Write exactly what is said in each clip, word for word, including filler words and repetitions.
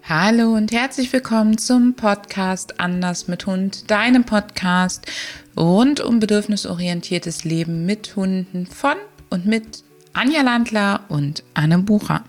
Hallo und herzlich willkommen zum Podcast Anders mit Hund, deinem Podcast rund um bedürfnisorientiertes Leben mit Hunden von und mit Anja Landler und Anne Bucher.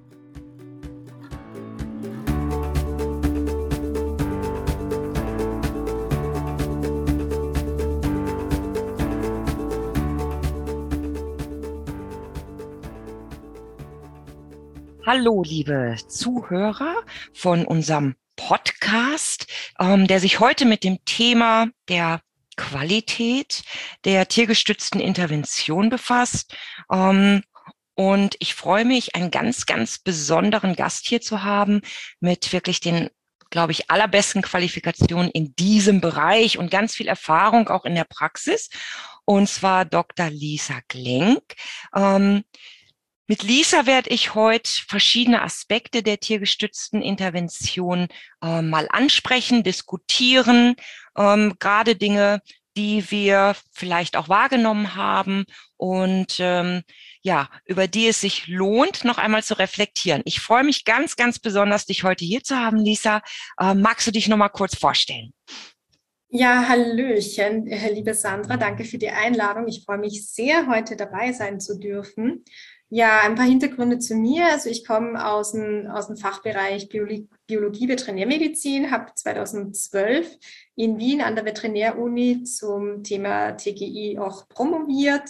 Hallo, liebe Zuhörer von unserem Podcast, ähm, der sich heute mit dem Thema der Qualität der tiergestützten Intervention befasst. Ähm, und ich freue mich, einen ganz, ganz besonderen Gast hier zu haben mit wirklich den, glaube ich, allerbesten Qualifikationen in diesem Bereich und ganz viel Erfahrung auch in der Praxis. Und zwar Doktor Lisa Glenk. Ähm, Mit Lisa werde ich heute verschiedene Aspekte der tiergestützten Intervention äh, mal ansprechen, diskutieren, ähm, gerade Dinge, die wir vielleicht auch wahrgenommen haben und ähm, ja, über die es sich lohnt, noch einmal zu reflektieren. Ich freue mich ganz, ganz besonders, dich heute hier zu haben, Lisa. Äh, magst du dich noch mal kurz vorstellen? Ja, hallöchen, liebe Sandra, danke für die Einladung. Ich freue mich sehr, heute dabei sein zu dürfen. Ja, ein paar Hintergründe zu mir. Also ich komme aus dem, aus dem Fachbereich Biologie, Biologie Veterinärmedizin, habe zweitausendzwölf in Wien an der Veterinäruni zum Thema T G I auch promoviert.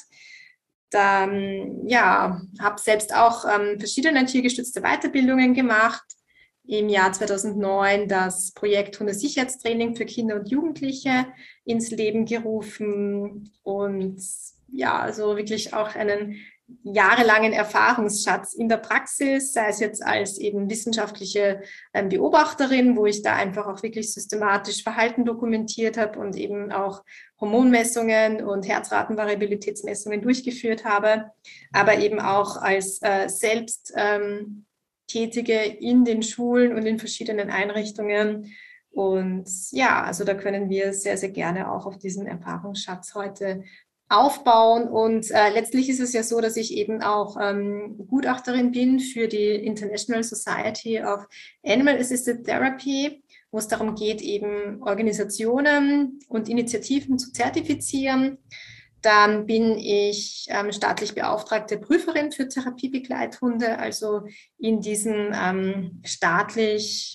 Dann, ja, habe selbst auch ähm, verschiedene tiergestützte Weiterbildungen gemacht. Im Jahr zweitausendneun das Projekt Hundesicherheitstraining für Kinder und Jugendliche ins Leben gerufen und ja, also wirklich auch einen jahrelangen Erfahrungsschatz in der Praxis, sei es jetzt als eben wissenschaftliche ähm, Beobachterin, wo ich da einfach auch wirklich systematisch Verhalten dokumentiert habe und eben auch Hormonmessungen und Herzratenvariabilitätsmessungen durchgeführt habe, aber eben auch als äh, selbst ähm, Tätige in den Schulen und in verschiedenen Einrichtungen. Und ja, also da können wir sehr, sehr gerne auch auf diesen Erfahrungsschatz heute aufbauen. Und äh, letztlich ist es ja so, dass ich eben auch ähm, Gutachterin bin für die International Society of Animal Assisted Therapy, wo es darum geht, eben Organisationen und Initiativen zu zertifizieren. Dann bin ich ähm, staatlich beauftragte Prüferin für Therapiebegleithunde, also in diesem ähm, staatlich,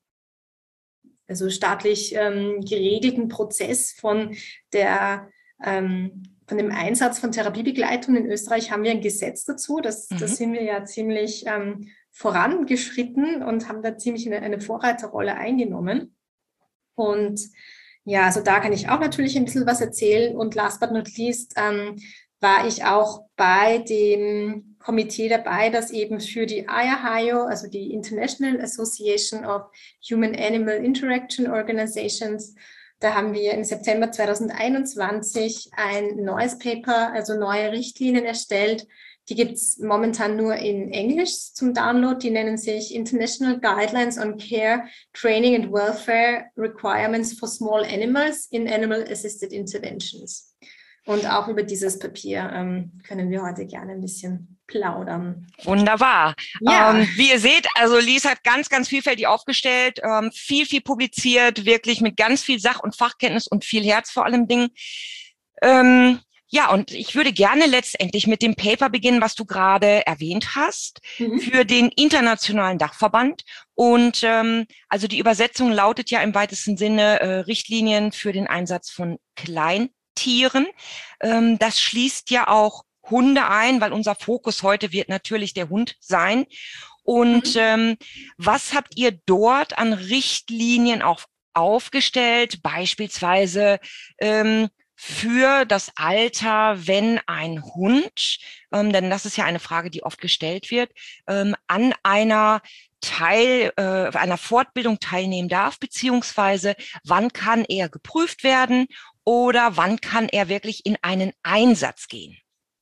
also staatlich ähm, geregelten Prozess von der ähm, von dem Einsatz von Therapiebegleitungen in Österreich haben wir ein Gesetz dazu. Das, mhm. das sind wir ja ziemlich ähm, vorangeschritten und haben da ziemlich eine, eine Vorreiterrolle eingenommen. Und ja, also da kann ich auch natürlich ein bisschen was erzählen. Und last but not least ähm, war ich auch bei dem Komitee dabei, das eben für die I A H I O, also die International Association of Human-Animal Interaction Organizations, da haben wir im September zweitausendeinundzwanzig ein neues Paper, also neue Richtlinien erstellt. Die gibt es momentan nur in Englisch zum Download. Die nennen sich International Guidelines on Care, Training and Welfare Requirements for Small Animals in Animal Assisted Interventions. Und auch über dieses Papier ähm, können wir heute gerne ein bisschen plaudern. Wunderbar. Ja. Ähm, wie ihr seht, also Lisa hat ganz, ganz vielfältig aufgestellt, ähm, viel, viel publiziert, wirklich mit ganz viel Sach- und Fachkenntnis und viel Herz vor allem Dingen. Ähm, ja, und ich würde gerne letztendlich mit dem Paper beginnen, was du gerade erwähnt hast, mhm. für den Internationalen Dachverband. Und ähm, also die Übersetzung lautet ja im weitesten Sinne äh, Richtlinien für den Einsatz von Kleintieren. Ähm, das schließt ja auch Hunde ein, weil unser Fokus heute wird natürlich der Hund sein. Und mhm. ähm, was habt ihr dort an Richtlinien auch aufgestellt, beispielsweise ähm, für das Alter, wenn ein Hund, ähm, denn das ist ja eine Frage, die oft gestellt wird, ähm, an einer Teil, äh, einer Fortbildung teilnehmen darf, beziehungsweise wann kann er geprüft werden oder wann kann er wirklich in einen Einsatz gehen?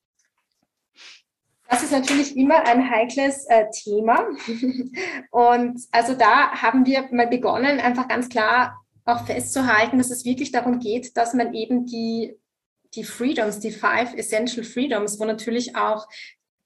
Das ist natürlich immer ein heikles äh, Thema. Und also da haben wir mal begonnen, einfach ganz klar auch festzuhalten, dass es wirklich darum geht, dass man eben die, die Freedoms, die Five Essential Freedoms, wo natürlich auch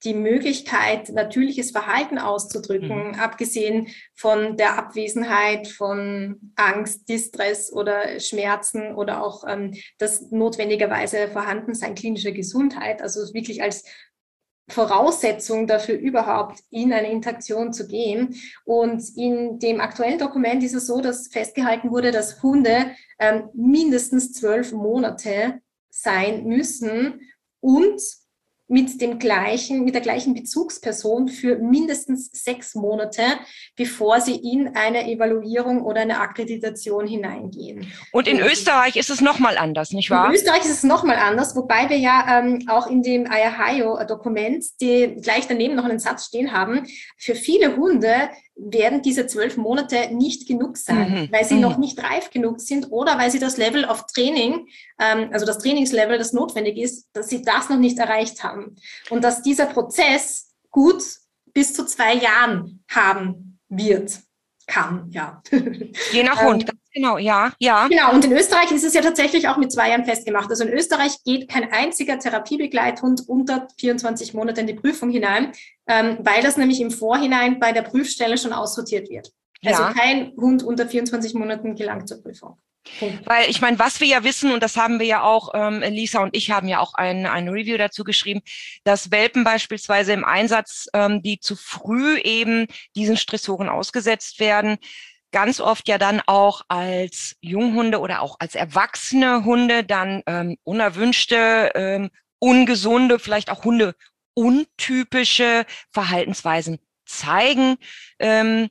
die Möglichkeit, natürliches Verhalten auszudrücken, mhm. abgesehen von der Abwesenheit von Angst, Distress oder Schmerzen oder auch ähm, das notwendigerweise Vorhandensein klinischer Gesundheit, also wirklich als Voraussetzung dafür überhaupt in eine Interaktion zu gehen. Und in dem aktuellen Dokument ist es so, dass festgehalten wurde, dass Hunde ähm, mindestens zwölf Monate sein müssen und mit dem gleichen, mit der gleichen Bezugsperson für mindestens sechs Monate, bevor sie in eine Evaluierung oder eine Akkreditation hineingehen. Und in und Österreich ist es nochmal anders, nicht wahr? In Österreich ist es nochmal anders, wobei wir ja ähm, auch in dem I A H I O-Dokument, die gleich daneben noch einen Satz stehen haben, für viele Hunde werden diese zwölf Monate nicht genug sein, mhm. weil sie mhm. noch nicht reif genug sind oder weil sie das Level of Training, ähm, also das Trainingslevel, das notwendig ist, dass sie das noch nicht erreicht haben. Und dass dieser Prozess gut bis zu zwei Jahren haben wird, kann, ja. Je nach Hund, ähm, ganz genau, ja, ja. Genau, und in Österreich ist es ja tatsächlich auch mit zwei Jahren festgemacht. Also in Österreich geht kein einziger Therapiebegleithund unter vierundzwanzig Monate in die Prüfung hinein, ähm, weil das nämlich im Vorhinein bei der Prüfstelle schon aussortiert wird. Also ja. kein Hund unter vierundzwanzig Monaten gelangt zur Prüfung. Punkt. Weil ich meine, was wir ja wissen, und das haben wir ja auch, ähm, Lisa und ich haben ja auch ein, ein Review dazu geschrieben, dass Welpen beispielsweise im Einsatz, ähm, die zu früh eben diesen Stressoren ausgesetzt werden, ganz oft ja dann auch als Junghunde oder auch als erwachsene Hunde dann ähm, unerwünschte, ähm, ungesunde, vielleicht auch Hunde untypische Verhaltensweisen zeigen, ähm,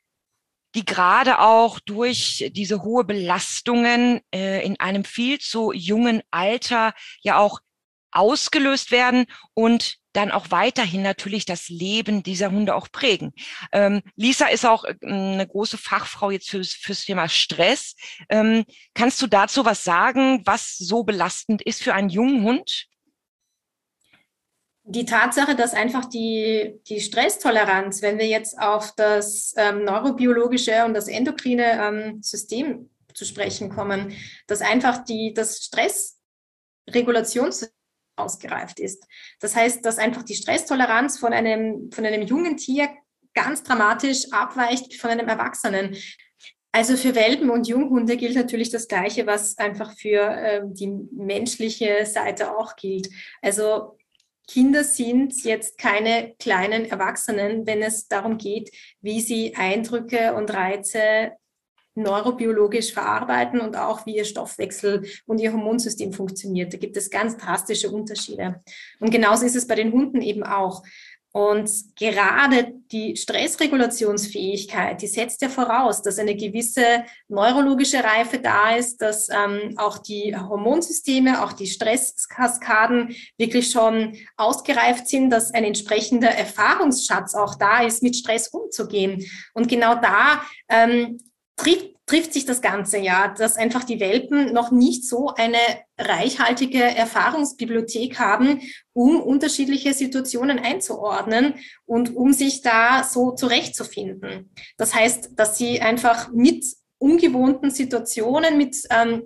die gerade auch durch diese hohe Belastungen äh, in einem viel zu jungen Alter ja auch ausgelöst werden und dann auch weiterhin natürlich das Leben dieser Hunde auch prägen. Ähm, Lisa ist auch äh, eine große Fachfrau jetzt fürs, fürs Thema Stress. Ähm, kannst du dazu was sagen, was so belastend ist für einen jungen Hund? Die Tatsache, dass einfach die, die Stresstoleranz, wenn wir jetzt auf das ähm, neurobiologische und das endokrine ähm, System zu sprechen kommen, dass einfach die, das Stressregulationssystem ausgereift ist. Das heißt, dass einfach die Stresstoleranz von einem, von einem jungen Tier ganz dramatisch abweicht von einem Erwachsenen. Also für Welpen und Junghunde gilt natürlich das Gleiche, was einfach für äh, die menschliche Seite auch gilt. Also Kinder sind jetzt keine kleinen Erwachsenen, wenn es darum geht, wie sie Eindrücke und Reize neurobiologisch verarbeiten und auch wie ihr Stoffwechsel und ihr Hormonsystem funktioniert. Da gibt es ganz drastische Unterschiede. Und genauso ist es bei den Hunden eben auch. Und gerade die Stressregulationsfähigkeit, die setzt ja voraus, dass eine gewisse neurologische Reife da ist, dass ähm, auch die Hormonsysteme, auch die Stresskaskaden wirklich schon ausgereift sind, dass ein entsprechender Erfahrungsschatz auch da ist, mit Stress umzugehen. Und genau da ähm, trifft trifft sich das Ganze ja, dass einfach die Welpen noch nicht so eine reichhaltige Erfahrungsbibliothek haben, um unterschiedliche Situationen einzuordnen und um sich da so zurechtzufinden. Das heißt, dass sie einfach mit ungewohnten Situationen, mit ähm,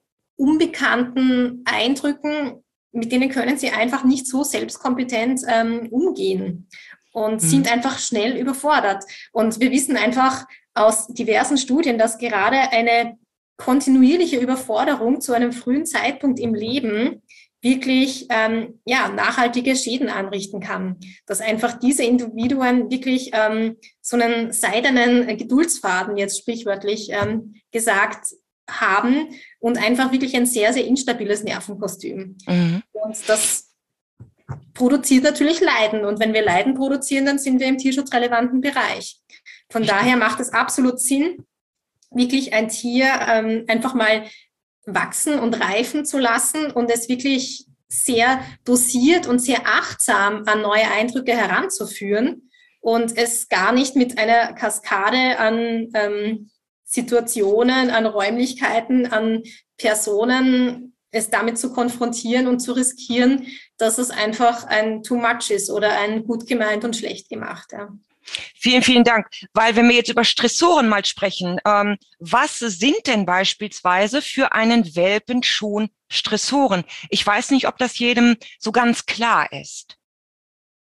unbekannten Eindrücken, mit denen können sie einfach nicht so selbstkompetent ähm, umgehen und mhm. sind einfach schnell überfordert. Und wir wissen einfach aus diversen Studien, dass gerade eine kontinuierliche Überforderung zu einem frühen Zeitpunkt im Leben wirklich ähm, ja, nachhaltige Schäden anrichten kann. Dass einfach diese Individuen wirklich ähm, so einen seidenen Geduldsfaden, jetzt sprichwörtlich ähm, gesagt, haben und einfach wirklich ein sehr, sehr instabiles Nervenkostüm. Mhm. Und das produziert natürlich Leiden. Und wenn wir Leiden produzieren, dann sind wir im tierschutzrelevanten Bereich. Von daher macht es absolut Sinn, wirklich ein Tier ähm, einfach mal wachsen und reifen zu lassen und es wirklich sehr dosiert und sehr achtsam an neue Eindrücke heranzuführen und es gar nicht mit einer Kaskade an ähm, Situationen, an Räumlichkeiten, an Personen, es damit zu konfrontieren und zu riskieren, dass es einfach ein Too Much ist oder ein gut gemeint und schlecht gemacht. Ja. Vielen, vielen Dank. Weil wenn wir jetzt über Stressoren mal sprechen, ähm, was sind denn beispielsweise für einen Welpen schon Stressoren? Ich weiß nicht, ob das jedem so ganz klar ist.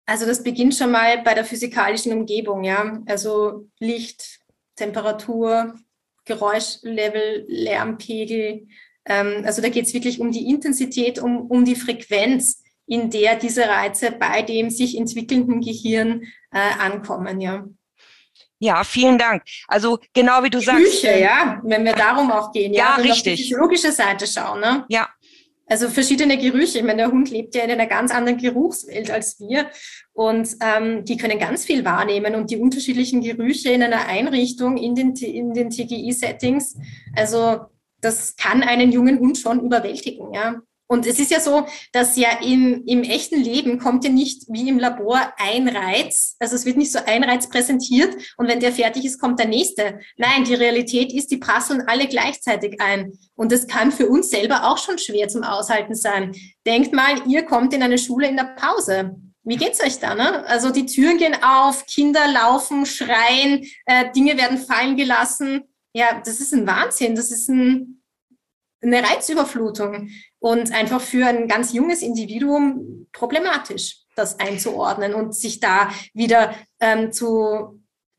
Also das beginnt schon mal bei der physikalischen Umgebung, ja. Also Licht, Temperatur, Geräuschlevel, Lärmpegel. Ähm, also da geht es wirklich um die Intensität, um, um die Frequenz, in der diese Reize bei dem sich entwickelnden Gehirn äh, ankommen, ja. Ja, vielen Dank. Also genau wie du sagst. Gerüche, ja, wenn wir darum auch gehen, ja, ja, wenn wir richtig. auf die physiologische Seite schauen, ne? Ja. Also verschiedene Gerüche. Ich meine, der Hund lebt ja in einer ganz anderen Geruchswelt als wir und ähm, die können ganz viel wahrnehmen und die unterschiedlichen Gerüche in einer Einrichtung, in den, in den T G I-Settings, also das kann einen jungen Hund schon überwältigen, ja. Und es ist ja so, dass ja im, im echten Leben kommt ja nicht wie im Labor ein Reiz, also es wird nicht so ein Reiz präsentiert und wenn der fertig ist, kommt der nächste. Nein, die Realität ist, die prasseln alle gleichzeitig ein. Und das kann für uns selber auch schon schwer zum Aushalten sein. Denkt mal, ihr kommt in eine Schule in der Pause. Wie geht's euch da, ne? Also die Türen gehen auf, Kinder laufen, schreien, äh, Dinge werden fallen gelassen. Ja, das ist ein Wahnsinn, das ist ein, eine Reizüberflutung. Und einfach für ein ganz junges Individuum problematisch, das einzuordnen und sich da wieder ähm, zu,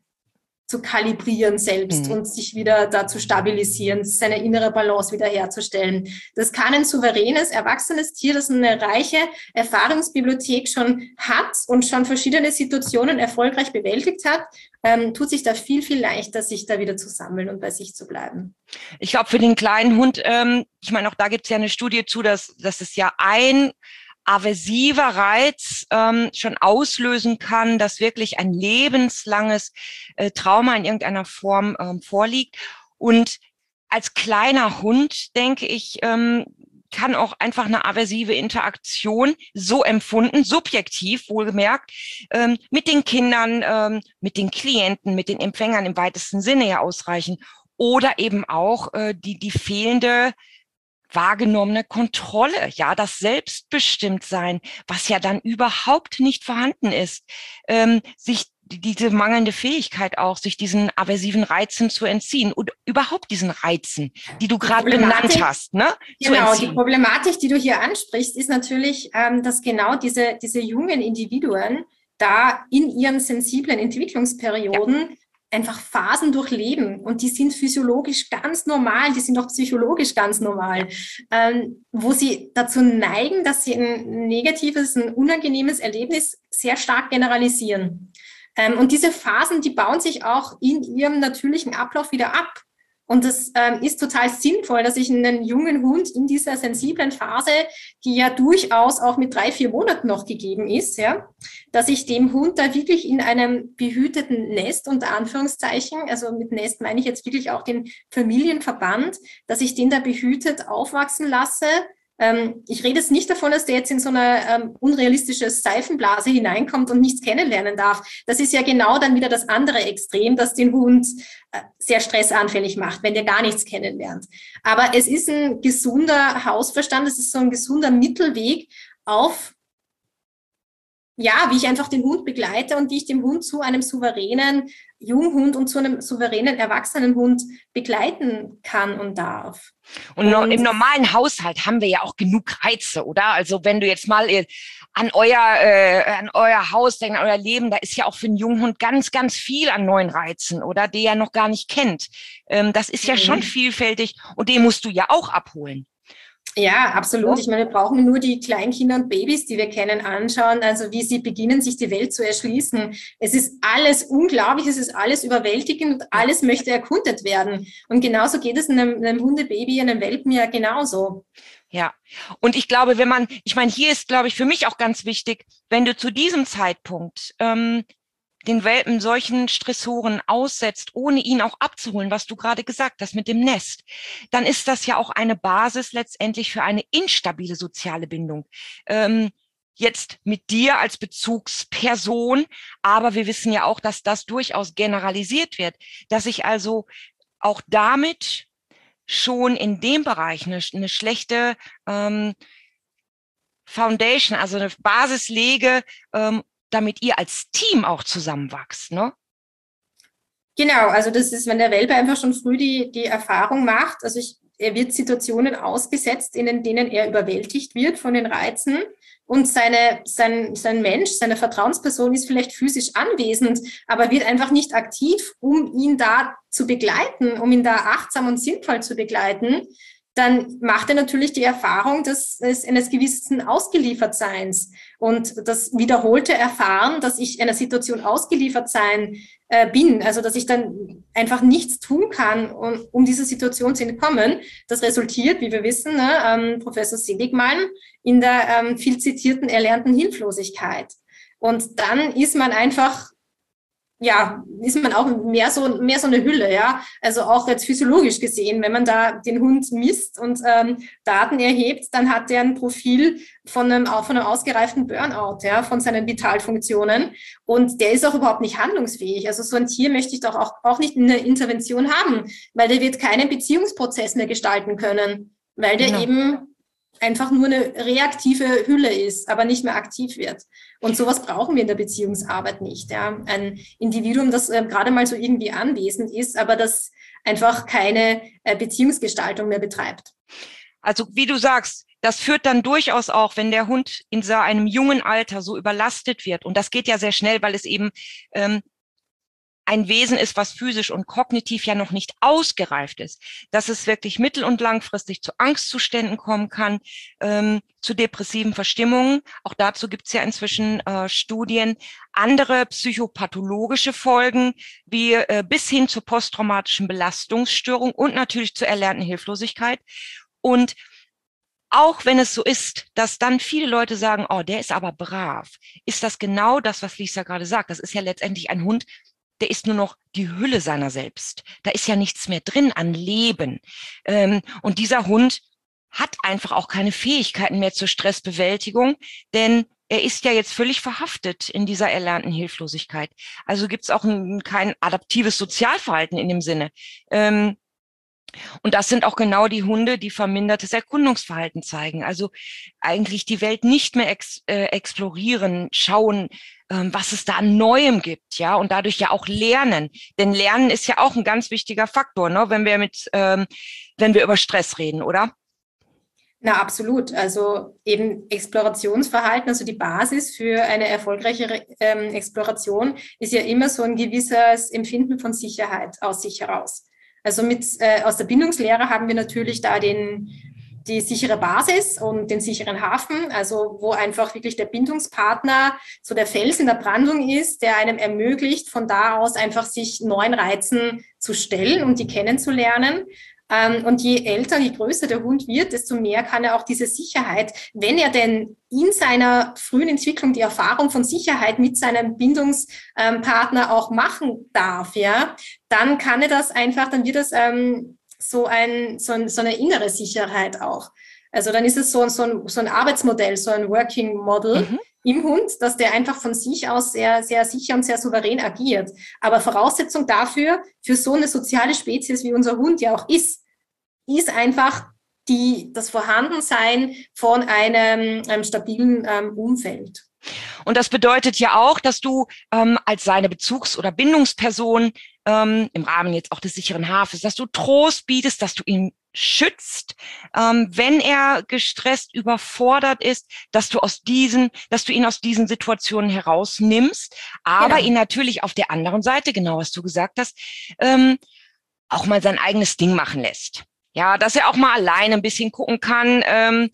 zu kalibrieren selbst mhm. und sich wieder da zu stabilisieren, seine innere Balance wiederherzustellen. Das kann ein souveränes, erwachsenes Tier, das eine reiche Erfahrungsbibliothek schon hat und schon verschiedene Situationen erfolgreich bewältigt hat, ähm, tut sich da viel, viel leichter, sich da wieder zu sammeln und bei sich zu bleiben. Ich glaube, für den kleinen Hund, ähm, ich meine, auch da gibt es ja eine Studie zu, dass, dass es ja ein aversiver Reiz ähm, schon auslösen kann, dass wirklich ein lebenslanges äh, Trauma in irgendeiner Form ähm, vorliegt. Und als kleiner Hund, denke ich, ähm, kann auch einfach eine aversive Interaktion so empfunden, subjektiv wohlgemerkt, ähm, mit den Kindern, ähm, mit den Klienten, mit den Empfängern im weitesten Sinne ja ausreichen. Oder eben auch äh, die, die fehlende wahrgenommene Kontrolle, ja, das Selbstbestimmtsein, was ja dann überhaupt nicht vorhanden ist, ähm, sich diese mangelnde Fähigkeit auch, sich diesen aversiven Reizen zu entziehen und überhaupt diesen Reizen, die du gerade benannt hast, ne? Genau, die Problematik, die du hier ansprichst, ist natürlich, ähm, dass genau diese, diese jungen Individuen da in ihren sensiblen Entwicklungsperioden ja. einfach Phasen durchleben und die sind physiologisch ganz normal, die sind auch psychologisch ganz normal, ähm, wo sie dazu neigen, dass sie ein negatives, ein unangenehmes Erlebnis sehr stark generalisieren. Ähm, und diese Phasen, die bauen sich auch in ihrem natürlichen Ablauf wieder ab. Und es ähm, ist total sinnvoll, dass ich einen jungen Hund in dieser sensiblen Phase, die ja durchaus auch mit drei, vier Monaten noch gegeben ist, ja, dass ich dem Hund da wirklich in einem behüteten Nest, unter Anführungszeichen, also mit Nest meine ich jetzt wirklich auch den Familienverband, dass ich den da behütet aufwachsen lasse. Ähm, ich rede jetzt nicht davon, dass der jetzt in so eine ähm, unrealistische Seifenblase hineinkommt und nichts kennenlernen darf. Das ist ja genau dann wieder das andere Extrem, das den Hund äh, sehr stressanfällig macht, wenn der gar nichts kennenlernt. Aber es ist ein gesunder Hausverstand, es ist so ein gesunder Mittelweg auf, ja, wie ich einfach den Hund begleite und wie ich den Hund zu einem souveränen Junghund und zu einem souveränen erwachsenen Hund begleiten kann und darf. Und, und im normalen Haushalt haben wir ja auch genug Reize, oder? Also wenn du jetzt mal an euer, äh, an euer Haus denkst, an euer Leben, da ist ja auch für einen Junghund ganz, ganz viel an neuen Reizen, oder? Die er noch gar nicht kennt. Ähm, das ist ja mhm. schon vielfältig und den musst du ja auch abholen. Ja, absolut. Ich meine, wir brauchen nur die Kleinkinder und Babys, die wir kennen, anschauen, also wie sie beginnen, sich die Welt zu erschließen. Es ist alles unglaublich, es ist alles überwältigend und alles möchte erkundet werden. Und genauso geht es einem, einem Hundebaby, einem Welpen ja genauso. Ja, und ich glaube, wenn man, ich meine, hier ist, glaube ich, für mich auch ganz wichtig, wenn du zu diesem Zeitpunkt ähm, den Welpen solchen Stressoren aussetzt, ohne ihn auch abzuholen, was du gerade gesagt hast mit dem Nest, dann ist das ja auch eine Basis letztendlich für eine instabile soziale Bindung. Ähm, jetzt mit dir als Bezugsperson, aber wir wissen ja auch, dass das durchaus generalisiert wird, dass ich also auch damit schon in dem Bereich eine, eine schlechte ähm, Foundation, also eine Basis lege, ähm, damit ihr als Team auch zusammenwachst, ne? Genau, also das ist, wenn der Welpe einfach schon früh die, die Erfahrung macht, also ich, er wird Situationen ausgesetzt, in denen er überwältigt wird von den Reizen. und seine, sein, sein Mensch, seine Vertrauensperson ist vielleicht physisch anwesend, aber wird einfach nicht aktiv, um ihn da zu begleiten, um ihn da achtsam und sinnvoll zu begleiten, dann macht er natürlich die Erfahrung des, des eines gewissen Ausgeliefertseins und das wiederholte Erfahren, dass ich einer Situation ausgeliefert sein äh, bin, also dass ich dann einfach nichts tun kann, um, um dieser Situation zu entkommen. Das resultiert, wie wir wissen, ne, ähm, Professor Seligman, in der ähm, viel zitierten erlernten Hilflosigkeit. Und dann ist man einfach ja, ist man auch mehr so, mehr so eine Hülle, ja. Also auch jetzt physiologisch gesehen, wenn man da den Hund misst und ähm, Daten erhebt, dann hat der ein Profil von einem, auch von einem ausgereiften Burnout, ja, von seinen Vitalfunktionen. Und der ist auch überhaupt nicht handlungsfähig. Also so ein Tier möchte ich doch auch, auch nicht in der Intervention haben, weil der wird keinen Beziehungsprozess mehr gestalten können, weil der genau. eben einfach nur eine reaktive Hülle ist, aber nicht mehr aktiv wird. Und sowas brauchen wir in der Beziehungsarbeit nicht. Ja? Ein Individuum, das äh, gerade mal so irgendwie anwesend ist, aber das einfach keine äh, Beziehungsgestaltung mehr betreibt. Also wie du sagst, das führt dann durchaus auch, wenn der Hund in so einem jungen Alter so überlastet wird, und das geht ja sehr schnell, weil es eben ähm, ein Wesen ist, was physisch und kognitiv ja noch nicht ausgereift ist, dass es wirklich mittel- und langfristig zu Angstzuständen kommen kann, ähm, zu depressiven Verstimmungen. Auch dazu gibt es ja inzwischen äh, Studien. Andere psychopathologische Folgen, wie äh, bis hin zur posttraumatischen Belastungsstörung und natürlich zur erlernten Hilflosigkeit. Und auch wenn es so ist, dass dann viele Leute sagen, oh, der ist aber brav, ist das genau das, was Lisa gerade sagt. Das ist ja letztendlich ein Hund, der ist nur noch die Hülle seiner selbst. Da ist ja nichts mehr drin an Leben. Ähm, und dieser Hund hat einfach auch keine Fähigkeiten mehr zur Stressbewältigung, denn er ist ja jetzt völlig verhaftet in dieser erlernten Hilflosigkeit. Also gibt es auch ein, kein adaptives Sozialverhalten in dem Sinne. Ähm, Und das sind auch genau die Hunde, die vermindertes Erkundungsverhalten zeigen. Also eigentlich die Welt nicht mehr ex, äh, explorieren, schauen, ähm, was es da an Neuem gibt, ja, und dadurch ja auch lernen. Denn Lernen ist ja auch ein ganz wichtiger Faktor, ne, wenn wir mit, ähm, wenn wir über Stress reden, oder? Na, absolut. Also eben Explorationsverhalten, also die Basis für eine erfolgreiche ähm, Exploration ist ja immer so ein gewisses Empfinden von Sicherheit aus sich heraus. Also mit, äh, aus der Bindungslehre haben wir natürlich da den, die sichere Basis und den sicheren Hafen, also wo einfach wirklich der Bindungspartner so der Fels in der Brandung ist, der einem ermöglicht, von da aus einfach sich neuen Reizen zu stellen und die kennenzulernen. Und je älter, je größer der Hund wird, desto mehr kann er auch diese Sicherheit, wenn er denn in seiner frühen Entwicklung die Erfahrung von Sicherheit mit seinem Bindungspartner auch machen darf, ja, dann kann er das einfach, dann wird das ähm, so, ein, so, ein, so eine innere Sicherheit auch. Also dann ist es so, so, ein, so ein Arbeitsmodell, so ein Working Model mhm. im Hund, dass der einfach von sich aus sehr, sehr sicher und sehr souverän agiert. Aber Voraussetzung dafür, für so eine soziale Spezies wie unser Hund ja auch ist, ist einfach die, das Vorhandensein von einem, einem stabilen ähm, Umfeld. Und das bedeutet ja auch, dass du ähm, als seine Bezugs- oder Bindungsperson ähm, im Rahmen jetzt auch des sicheren Hafens, dass du Trost bietest, dass du ihn schützt, ähm, wenn er gestresst, überfordert ist, dass du aus diesen, dass du ihn aus diesen Situationen herausnimmst, aber genau. ihn natürlich auf der anderen Seite, genau was du gesagt hast, ähm, auch mal sein eigenes Ding machen lässt. Ja, dass er auch mal alleine ein bisschen gucken kann, ähm,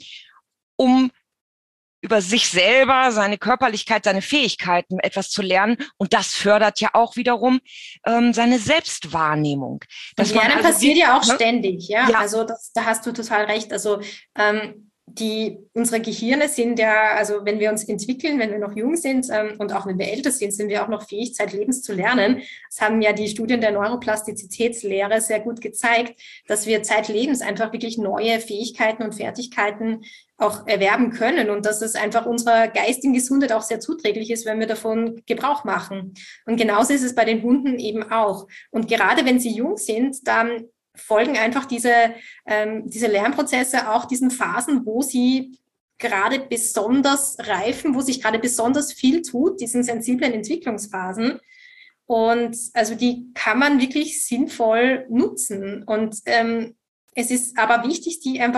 um über sich selber, seine Körperlichkeit, seine Fähigkeiten etwas zu lernen. Und das fördert ja auch wiederum ähm, seine Selbstwahrnehmung. Das Lernen also passiert die, ja auch ne? ständig, ja. ja. Also das, da hast du total recht. Also ähm, die, unsere Gehirne sind ja, also wenn wir uns entwickeln, wenn wir noch jung sind ähm, und auch wenn wir älter sind, sind wir auch noch fähig, zeitlebens zu lernen. Das haben ja die Studien der Neuroplastizitätslehre sehr gut gezeigt, dass wir zeitlebens einfach wirklich neue Fähigkeiten und Fertigkeiten auch erwerben können und dass es einfach unserer geistigen Gesundheit auch sehr zuträglich ist, wenn wir davon Gebrauch machen. Und genauso ist es bei den Hunden eben auch. Und gerade wenn sie jung sind, dann folgen einfach diese, ähm, diese Lernprozesse auch diesen Phasen, wo sie gerade besonders reifen, wo sich gerade besonders viel tut, diesen sensiblen Entwicklungsphasen. Und also die kann man wirklich sinnvoll nutzen. Und ähm, es ist aber wichtig, die einfach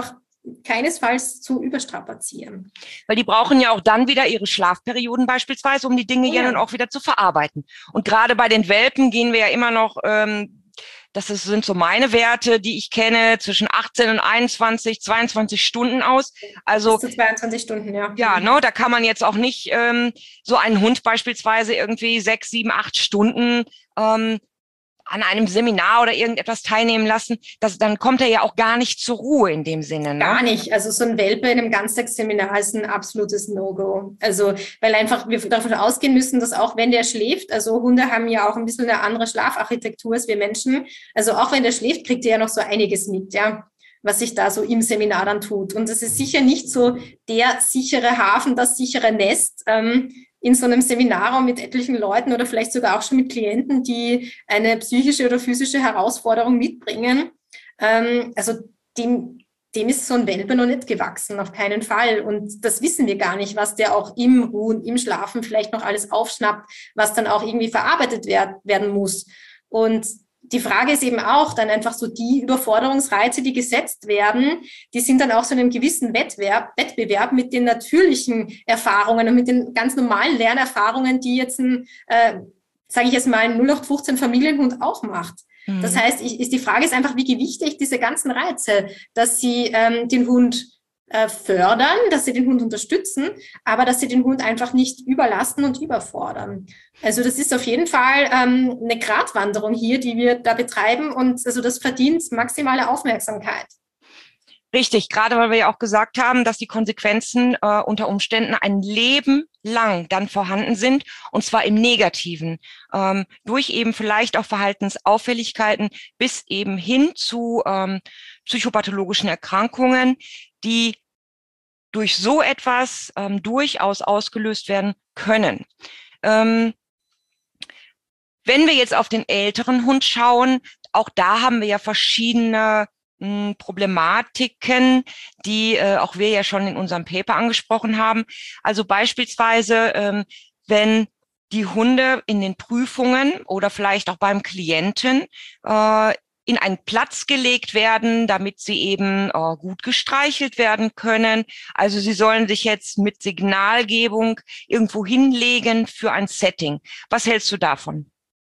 keinesfalls zu überstrapazieren. Weil die brauchen ja auch dann wieder ihre Schlafperioden beispielsweise, um die Dinge Oh ja ja. nun auch wieder zu verarbeiten. Und gerade bei den Welpen gehen wir ja immer noch, ähm, das ist, sind so meine Werte, die ich kenne, zwischen achtzehn und einundzwanzig, zweiundzwanzig Stunden aus. Also bis zu zweiundzwanzig Stunden, ja. ja, ne, da kann man jetzt auch nicht ähm, so einen Hund beispielsweise irgendwie sechs, sieben, acht Stunden ähm, an einem Seminar oder irgendetwas teilnehmen lassen. Das, dann kommt er ja auch gar nicht zur Ruhe in dem Sinne. Ne? Gar nicht. Also so ein Welpe in einem Ganztagsseminar ist ein absolutes No-Go. Also weil einfach wir davon ausgehen müssen, dass auch wenn der schläft, also Hunde haben ja auch ein bisschen eine andere Schlafarchitektur als wir Menschen. Also auch wenn der schläft, kriegt er ja noch so einiges mit, ja, was sich da so im Seminar dann tut. Und das ist sicher nicht so der sichere Hafen, das sichere Nest, ähm, in so einem Seminarraum mit etlichen Leuten oder vielleicht sogar auch schon mit Klienten, die eine psychische oder physische Herausforderung mitbringen. Ähm, also dem, dem ist so ein Welpe noch nicht gewachsen, auf keinen Fall. Und das wissen wir gar nicht, was der auch im Ruhen, im Schlafen vielleicht noch alles aufschnappt, was dann auch irgendwie verarbeitet werd, werden muss. Und die Frage ist eben auch dann einfach so die Überforderungsreize, die gesetzt werden, die sind dann auch so in einem gewissen Wettbewerb, Wettbewerb mit den natürlichen Erfahrungen und mit den ganz normalen Lernerfahrungen, die jetzt ein, äh, sage ich jetzt mal, ein null acht fünfzehn Familienhund auch macht. Mhm. Das heißt, ich, ist die Frage ist einfach, wie gewichte ich diese ganzen Reize, dass sie ähm, den Hund äh, fördern, dass sie den Hund unterstützen, aber dass sie den Hund einfach nicht überlasten und überfordern. Also das ist auf jeden Fall ähm, eine Gratwanderung hier, die wir da betreiben und also das verdient maximale Aufmerksamkeit. Richtig, gerade weil wir ja auch gesagt haben, dass die Konsequenzen äh, unter Umständen ein Leben lang dann vorhanden sind, und zwar im Negativen, ähm, durch eben vielleicht auch Verhaltensauffälligkeiten bis eben hin zu ähm, psychopathologischen Erkrankungen, die durch so etwas ähm, durchaus ausgelöst werden können. Ähm, wenn wir jetzt auf den älteren Hund schauen, auch da haben wir ja verschiedene mh, Problematiken, die äh, auch wir ja schon in unserem Paper angesprochen haben. Also beispielsweise, ähm, wenn die Hunde in den Prüfungen oder vielleicht auch beim Klienten äh, in einen Platz gelegt werden, damit sie eben äh, gut gestreichelt werden können. Also sie sollen sich jetzt mit Signalgebung irgendwo hinlegen für ein Setting. Was hältst du davon?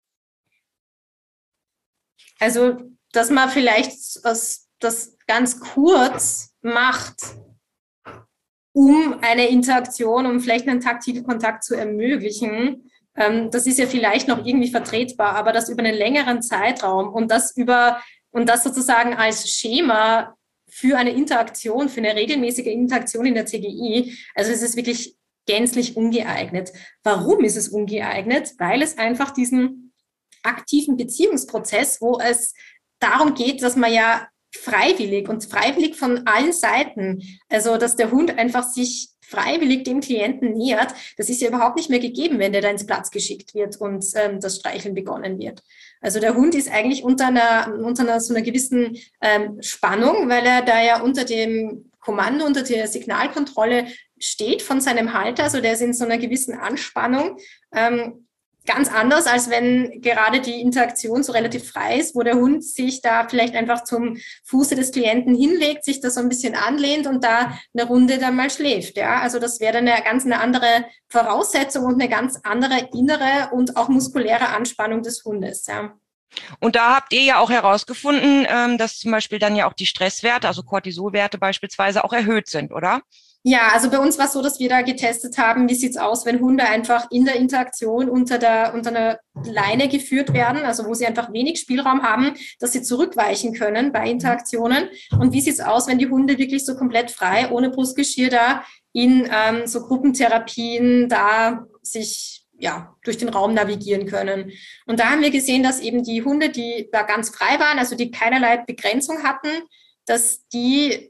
Also, dass man vielleicht das ganz kurz macht, um eine Interaktion, um vielleicht einen taktilen Kontakt zu ermöglichen, das ist ja vielleicht noch irgendwie vertretbar, aber das über einen längeren Zeitraum und das über und das sozusagen als Schema für eine Interaktion, für eine regelmäßige Interaktion in der C G I, also es ist wirklich gänzlich ungeeignet. Warum ist es ungeeignet? Weil es einfach diesen aktiven Beziehungsprozess, wo es darum geht, dass man ja freiwillig und freiwillig von allen Seiten, also dass der Hund einfach sich freiwillig dem Klienten nähert, das ist ja überhaupt nicht mehr gegeben, wenn der da ins Platz geschickt wird und ähm, das Streicheln begonnen wird. Also der Hund ist eigentlich unter einer, unter einer so einer gewissen ähm, Spannung, weil er da ja unter dem Kommando, unter der Signalkontrolle steht von seinem Halter, also der ist in so einer gewissen Anspannung. Ähm, Ganz anders, als wenn gerade die Interaktion so relativ frei ist, wo der Hund sich da vielleicht einfach zum Fuße des Klienten hinlegt, sich da so ein bisschen anlehnt und da eine Runde dann mal schläft. Ja, also das wäre dann eine ganz eine andere Voraussetzung und eine ganz andere innere und auch muskuläre Anspannung des Hundes. Ja. Und da habt ihr ja auch herausgefunden, dass zum Beispiel dann ja auch die Stresswerte, also Cortisolwerte beispielsweise, auch erhöht sind, oder? Ja, also bei uns war es so, dass wir da getestet haben, wie sieht's aus, wenn Hunde einfach in der Interaktion unter der unter einer Leine geführt werden, also wo sie einfach wenig Spielraum haben, dass sie zurückweichen können bei Interaktionen. Und wie sieht's aus, wenn die Hunde wirklich so komplett frei, ohne Brustgeschirr da in ähm, so Gruppentherapien da sich ja durch den Raum navigieren können. Und da haben wir gesehen, dass eben die Hunde, die da ganz frei waren, also die keinerlei Begrenzung hatten, dass die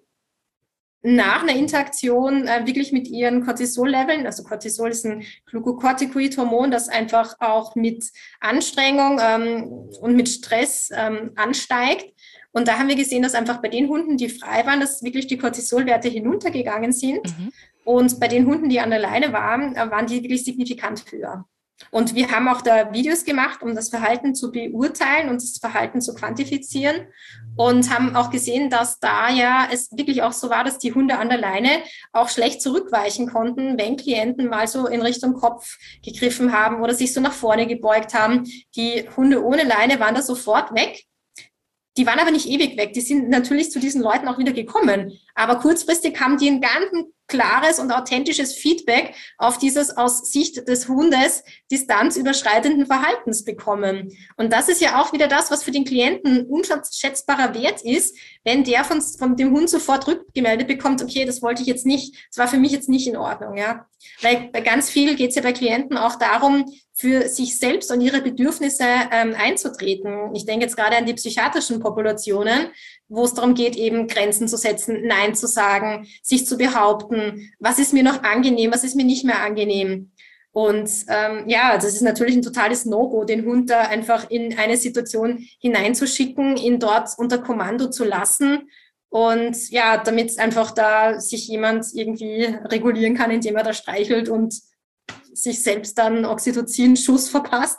nach einer Interaktion äh, wirklich mit ihren Cortisol-Leveln, also Cortisol ist ein Glucocorticoid-Hormon, das einfach auch mit Anstrengung ähm, und mit Stress ähm, ansteigt. Und da haben wir gesehen, dass einfach bei den Hunden, die frei waren, dass wirklich die Cortisolwerte hinuntergegangen sind. Mhm. Und bei den Hunden, die an der Leine waren, äh, waren die wirklich signifikant höher. Und wir haben auch da Videos gemacht, um das Verhalten zu beurteilen und das Verhalten zu quantifizieren und haben auch gesehen, dass da ja es wirklich auch so war, dass die Hunde an der Leine auch schlecht zurückweichen konnten, wenn Klienten mal so in Richtung Kopf gegriffen haben oder sich so nach vorne gebeugt haben. Die Hunde ohne Leine waren da sofort weg. Die waren aber nicht ewig weg. Die sind natürlich zu diesen Leuten auch wieder gekommen. Aber kurzfristig haben die ein ganz klares und authentisches Feedback auf dieses aus Sicht des Hundes distanzüberschreitenden Verhaltens bekommen. Und das ist ja auch wieder das, was für den Klienten ein unschätzbarer Wert ist, wenn der von, von dem Hund sofort rückgemeldet bekommt, okay, das wollte ich jetzt nicht, das war für mich jetzt nicht in Ordnung, ja. Weil bei ganz viel geht es ja bei Klienten auch darum, für sich selbst und ihre Bedürfnisse ähm, einzutreten. Ich denke jetzt gerade an die psychiatrischen Populationen, wo es darum geht, eben Grenzen zu setzen, Nein zu sagen, sich zu behaupten, was ist mir noch angenehm, was ist mir nicht mehr angenehm. Und ähm, ja, das ist natürlich ein totales No-Go, den Hund da einfach in eine Situation hineinzuschicken, ihn dort unter Kommando zu lassen. Und ja, damit einfach da sich jemand irgendwie regulieren kann, indem er da streichelt und sich selbst dann Oxytocin-Schuss verpasst.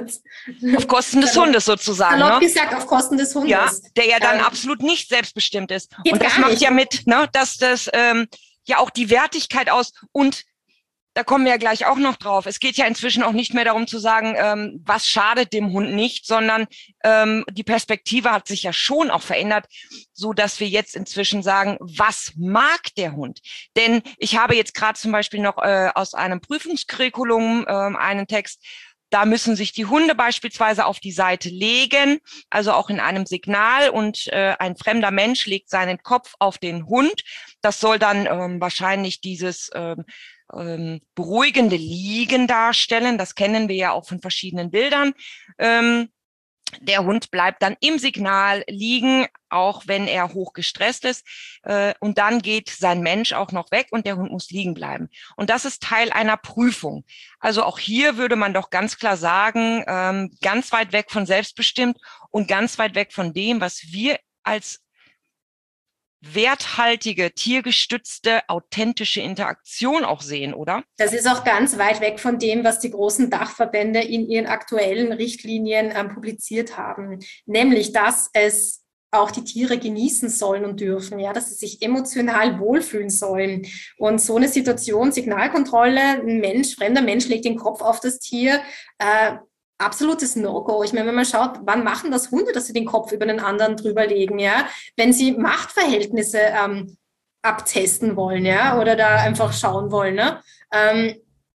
Auf Kosten des Hundes sozusagen. Salopp ne? gesagt, auf Kosten des Hundes. Ja, der ja dann ähm, absolut nicht selbstbestimmt ist. Geht Und das gar macht nicht. ja mit, ne, dass das ähm, ja auch die Wertigkeit aus und da kommen wir ja gleich auch noch drauf. Es geht ja inzwischen auch nicht mehr darum zu sagen, ähm, was schadet dem Hund nicht, sondern ähm, die Perspektive hat sich ja schon auch verändert, so dass wir jetzt inzwischen sagen, was mag der Hund? Denn ich habe jetzt gerade zum Beispiel noch äh, aus einem Prüfungskurriculum äh, einen Text. Da müssen sich die Hunde beispielsweise auf die Seite legen, also auch in einem Signal und äh, ein fremder Mensch legt seinen Kopf auf den Hund. Das soll dann ähm, wahrscheinlich dieses ähm, ähm, beruhigende Liegen darstellen. Das kennen wir ja auch von verschiedenen Bildern. Ähm, Der Hund bleibt dann im Signal liegen, auch wenn er hoch gestresst ist. Äh, und dann geht sein Mensch auch noch weg und der Hund muss liegen bleiben. Und das ist Teil einer Prüfung. Also auch hier würde man doch ganz klar sagen, ähm, ganz weit weg von selbstbestimmt und ganz weit weg von dem, was wir als werthaltige, tiergestützte, authentische Interaktion auch sehen, oder? Das ist auch ganz weit weg von dem, was die großen Dachverbände in ihren aktuellen Richtlinien ähm, publiziert haben. Nämlich, dass es auch die Tiere genießen sollen und dürfen, ja, dass sie sich emotional wohlfühlen sollen. Und so eine Situation, Signalkontrolle, ein Mensch, fremder Mensch legt den Kopf auf das Tier, äh, absolutes No-Go. Ich meine, wenn man schaut, wann machen das Hunde, dass sie den Kopf über den anderen drüber legen, ja? Wenn sie Machtverhältnisse ähm, abtesten wollen, ja, oder da einfach schauen wollen, ne? Ähm,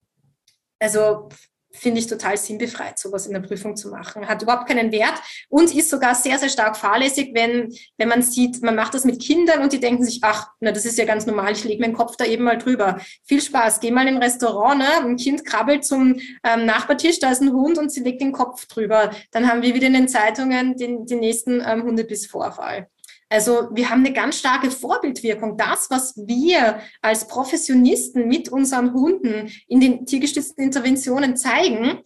also finde ich total sinnbefreit, sowas in der Prüfung zu machen. Hat überhaupt keinen Wert und ist sogar sehr, sehr stark fahrlässig, wenn, wenn man sieht, man macht das mit Kindern und die denken sich, ach, na, das ist ja ganz normal, ich lege meinen Kopf da eben mal drüber. Viel Spaß, geh mal in ein Restaurant, ne? Ein Kind krabbelt zum ähm, Nachbartisch, da ist ein Hund und sie legt den Kopf drüber. Dann haben wir wieder in den Zeitungen den, den nächsten ähm, Hundebissvorfall. Also wir haben eine ganz starke Vorbildwirkung. Das, was wir als Professionisten mit unseren Hunden in den tiergestützten Interventionen zeigen,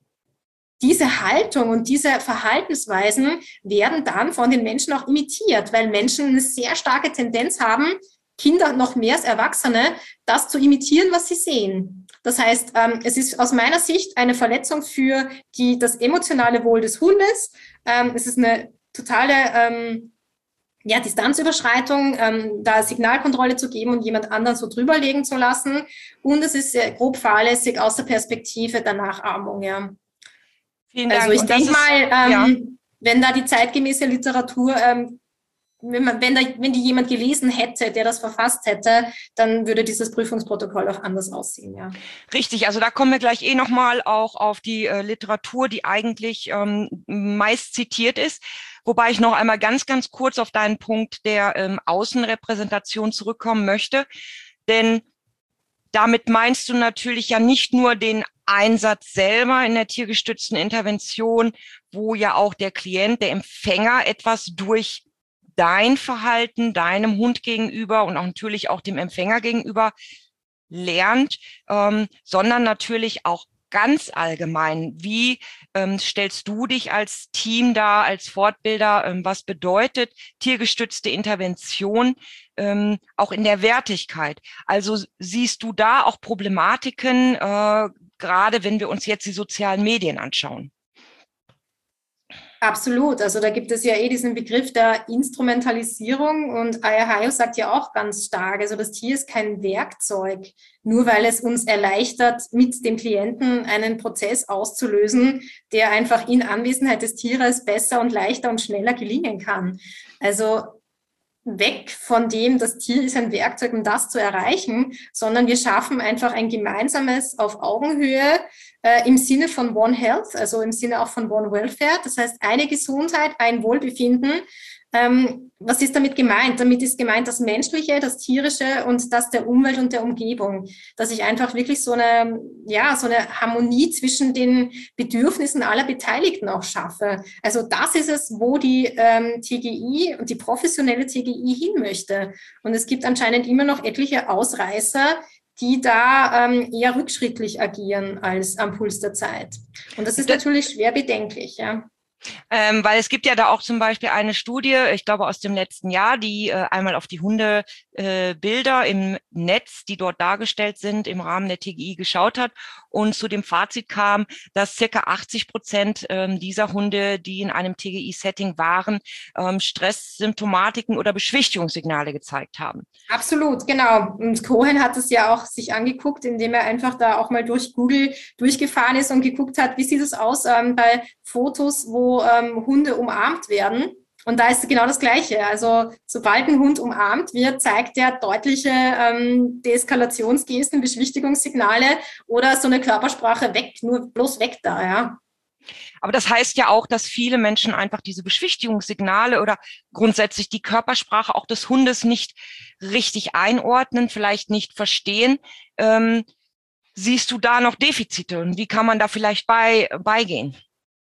diese Haltung und diese Verhaltensweisen werden dann von den Menschen auch imitiert, weil Menschen eine sehr starke Tendenz haben, Kinder noch mehr als Erwachsene, das zu imitieren, was sie sehen. Das heißt, es ist aus meiner Sicht eine Verletzung für die, das emotionale Wohl des Hundes. Es ist eine totale ja, Distanzüberschreitung, ähm, da Signalkontrolle zu geben und jemand anderen so drüberlegen zu lassen. Und es ist sehr grob fahrlässig aus der Perspektive der Nachahmung, ja. Vielen Dank. Also ich denke mal, ähm, ja. wenn da die zeitgemäße Literatur, ähm, wenn, man, wenn, da, wenn die jemand gelesen hätte, der das verfasst hätte, dann würde dieses Prüfungsprotokoll auch anders aussehen, ja. Richtig, also da kommen wir gleich eh nochmal auch auf die äh, Literatur, die eigentlich ähm, meist zitiert ist. Wobei ich noch einmal ganz, ganz kurz auf deinen Punkt der ähm, Außenrepräsentation zurückkommen möchte. Denn damit meinst du natürlich ja nicht nur den Einsatz selber in der tiergestützten Intervention, wo ja auch der Klient, der Empfänger etwas durch dein Verhalten, deinem Hund gegenüber und auch natürlich auch dem Empfänger gegenüber lernt, ähm, sondern natürlich auch ganz allgemein, wie ähm, stellst du dich als Team dar, als Fortbilder? Ähm, was bedeutet tiergestützte Intervention ähm, auch in der Wertigkeit? Also siehst du da auch Problematiken, äh, gerade wenn wir uns jetzt die sozialen Medien anschauen? Absolut. Also da gibt es ja eh diesen Begriff der Instrumentalisierung und Ayahayo sagt ja auch ganz stark, also das Tier ist kein Werkzeug, nur weil es uns erleichtert, mit dem Klienten einen Prozess auszulösen, der einfach in Anwesenheit des Tieres besser und leichter und schneller gelingen kann. Also weg von dem, das Tier ist ein Werkzeug, um das zu erreichen, sondern wir schaffen einfach ein gemeinsames auf Augenhöhe äh, im Sinne von One Health, also im Sinne auch von One Welfare. Das heißt, eine Gesundheit, ein Wohlbefinden. Ähm, was ist damit gemeint? Damit ist gemeint das Menschliche, das Tierische und das der Umwelt und der Umgebung. Dass ich einfach wirklich so eine, ja, so eine Harmonie zwischen den Bedürfnissen aller Beteiligten auch schaffe. Also das ist es, wo die ähm, T G I und die professionelle T G I hin möchte. Und es gibt anscheinend immer noch etliche Ausreißer, die da ähm, eher rückschrittlich agieren als am Puls der Zeit. Und das ist natürlich schwer bedenklich, ja. Ähm, weil es gibt ja da auch zum Beispiel eine Studie, ich glaube aus dem letzten Jahr, die äh, einmal auf die Hundebilder äh, im Netz, die dort dargestellt sind, im Rahmen der T G I geschaut hat und zu dem Fazit kam, dass circa achtzig Prozent ähm, dieser Hunde, die in einem T G I-Setting waren, ähm, Stresssymptomatiken oder Beschwichtigungssignale gezeigt haben. Absolut, genau. Und Cohen hat es ja auch sich angeguckt, indem er einfach da auch mal durch Google durchgefahren ist und geguckt hat, wie sieht es aus ähm, bei Fotos, wo ähm, Hunde umarmt werden. Und da ist genau das Gleiche. Also sobald ein Hund umarmt wird, zeigt er deutliche ähm, Deeskalationsgesten, Beschwichtigungssignale oder so eine Körpersprache weg, nur bloß weg da, ja. Aber das heißt ja auch, dass viele Menschen einfach diese Beschwichtigungssignale oder grundsätzlich die Körpersprache auch des Hundes nicht richtig einordnen, vielleicht nicht verstehen. Ähm, siehst du da noch Defizite und wie kann man da vielleicht bei, beigehen?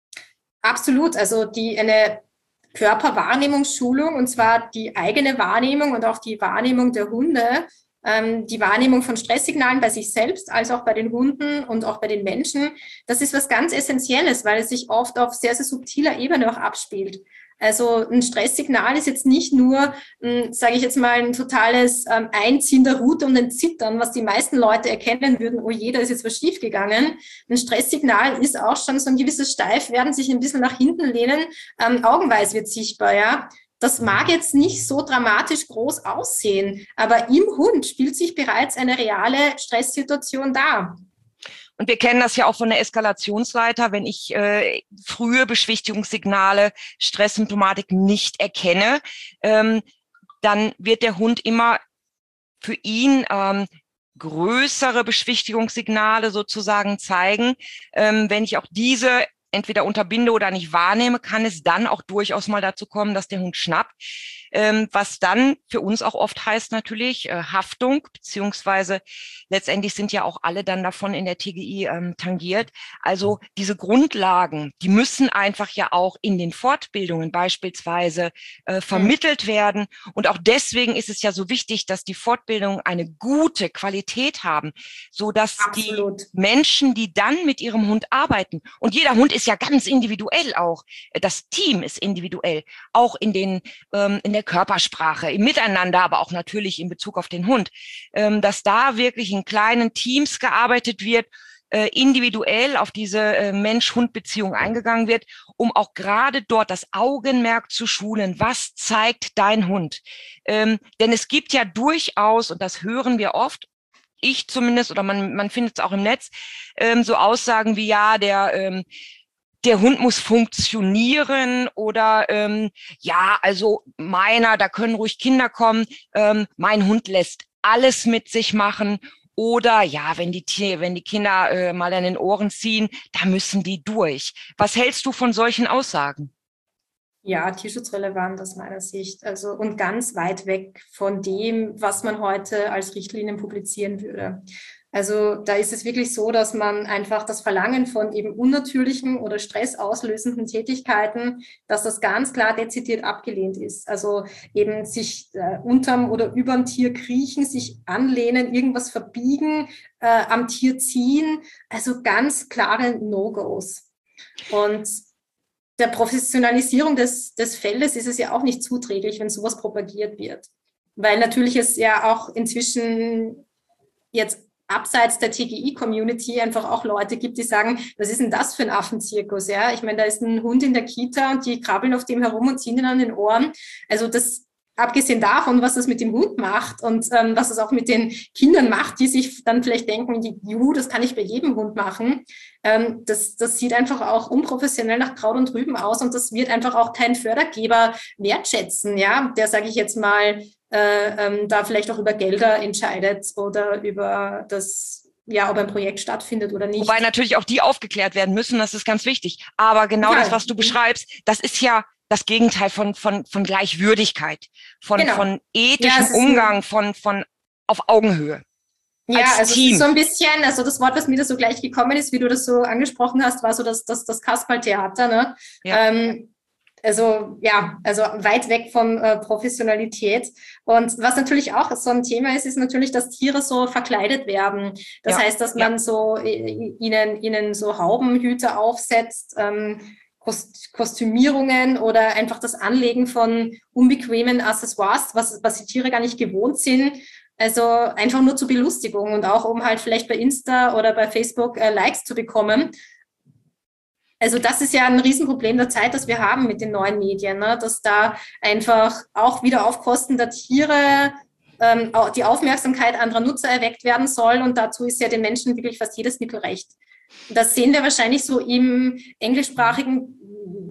Absolut. Also die eine Körperwahrnehmungsschulung, und zwar die eigene Wahrnehmung und auch die Wahrnehmung der Hunde, ähm, die Wahrnehmung von Stresssignalen bei sich selbst, als auch bei den Hunden und auch bei den Menschen. Das ist was ganz Essentielles, weil es sich oft auf sehr, sehr subtiler Ebene auch abspielt. Also ein Stresssignal ist jetzt nicht nur, sage ich jetzt mal, ein totales ähm, Einziehen der Rute und ein Zittern, was die meisten Leute erkennen würden, oh je, da ist jetzt was schiefgegangen. Ein Stresssignal ist auch schon so ein gewisses Steifwerden, sich ein bisschen nach hinten lehnen, ähm, Augenweiß wird sichtbar, ja. Das mag jetzt nicht so dramatisch groß aussehen, aber im Hund spielt sich bereits eine reale Stresssituation dar. Und wir kennen das ja auch von der Eskalationsleiter, wenn ich äh, frühe Beschwichtigungssignale, Stresssymptomatik nicht erkenne, ähm, dann wird der Hund immer für ihn ähm, größere Beschwichtigungssignale sozusagen zeigen. Ähm, wenn ich auch diese entweder unterbinde oder nicht wahrnehme, kann es dann auch durchaus mal dazu kommen, dass der Hund schnappt. Ähm, was dann für uns auch oft heißt natürlich äh, Haftung, beziehungsweise letztendlich sind ja auch alle dann davon in der T G I ähm, tangiert. Also diese Grundlagen, die müssen einfach ja auch in den Fortbildungen beispielsweise äh, vermittelt werden. Und auch deswegen ist es ja so wichtig, dass die Fortbildungen eine gute Qualität haben, so dass Absolut. die Menschen, die dann mit ihrem Hund arbeiten, und jeder Hund ist ja ganz individuell auch, das Team ist individuell, auch in den ähm, in der Körpersprache, im Miteinander, aber auch natürlich in Bezug auf den Hund, ähm, dass da wirklich in kleinen Teams gearbeitet wird, äh, individuell auf diese äh, Mensch-Hund-Beziehung eingegangen wird, um auch gerade dort das Augenmerk zu schulen. Was zeigt dein Hund? Ähm, denn es gibt ja durchaus, und das hören wir oft, ich zumindest, oder man, man findet es auch im Netz, ähm, so Aussagen wie, ja, der ähm, der Hund muss funktionieren oder ähm, ja, also meiner, da können ruhig Kinder kommen, ähm, mein Hund lässt alles mit sich machen oder ja, wenn die Tier, wenn die Kinder äh, mal an den Ohren ziehen, da müssen die durch. Was hältst du von solchen Aussagen? Ja, tierschutzrelevant aus meiner Sicht. Also und ganz weit weg von dem, was man heute als Richtlinien publizieren würde. Also da ist es wirklich so, dass man einfach das Verlangen von eben unnatürlichen oder stressauslösenden Tätigkeiten, dass das ganz klar dezidiert abgelehnt ist. Also eben sich äh, unterm oder überm Tier kriechen, sich anlehnen, irgendwas verbiegen, äh, am Tier ziehen. Also ganz klare No-Gos. Und der Professionalisierung des, des Feldes ist es ja auch nicht zuträglich, wenn sowas propagiert wird. Weil natürlich es ja auch inzwischen jetzt abseits der T G I-Community einfach auch Leute gibt, die sagen, was ist denn das für ein Affenzirkus? Ja, ich meine, da ist ein Hund in der Kita und die krabbeln auf dem herum und ziehen ihn an den Ohren. Also das, abgesehen davon, was das mit dem Hund macht und ähm, was es auch mit den Kindern macht, die sich dann vielleicht denken, die, juhu, das kann ich bei jedem Hund machen. Ähm, das, das sieht einfach auch unprofessionell nach Kraut und Rüben aus und das wird einfach auch kein Fördergeber wertschätzen, ja, der, sage ich jetzt mal, Äh, ähm, da vielleicht auch über Gelder entscheidet oder über das, ja, ob ein Projekt stattfindet oder nicht. Wobei natürlich auch die aufgeklärt werden müssen, das ist ganz wichtig. Aber genau ja. das, was du beschreibst, das ist ja das Gegenteil von, von, von Gleichwürdigkeit, von, genau. von ethischem ja, Umgang, von, von auf Augenhöhe. Ja, also Team. Es ist so ein bisschen, also das Wort, was mir da so gleich gekommen ist, wie du das so angesprochen hast, war so das, das, das Kasperltheater, ne? Ja. Ähm, Also ja, also weit weg von äh, Professionalität. Und was natürlich auch so ein Thema ist, ist natürlich, dass Tiere so verkleidet werden. Das ja. heißt, dass man ja. so äh, ihnen, ihnen so Haubenhüte aufsetzt, ähm, Kost Kostümierungen oder einfach das Anlegen von unbequemen Accessoires, was, was die Tiere gar nicht gewohnt sind. Also einfach nur zur Belustigung und auch um halt vielleicht bei Insta oder bei Facebook äh, Likes zu bekommen. Also das ist ja ein Riesenproblem der Zeit, das wir haben mit den neuen Medien, ne? Dass da einfach auch wieder auf Kosten der Tiere ähm, die Aufmerksamkeit anderer Nutzer erweckt werden soll. Und dazu ist ja den Menschen wirklich fast jedes Mittel recht. Das sehen wir wahrscheinlich so im englischsprachigen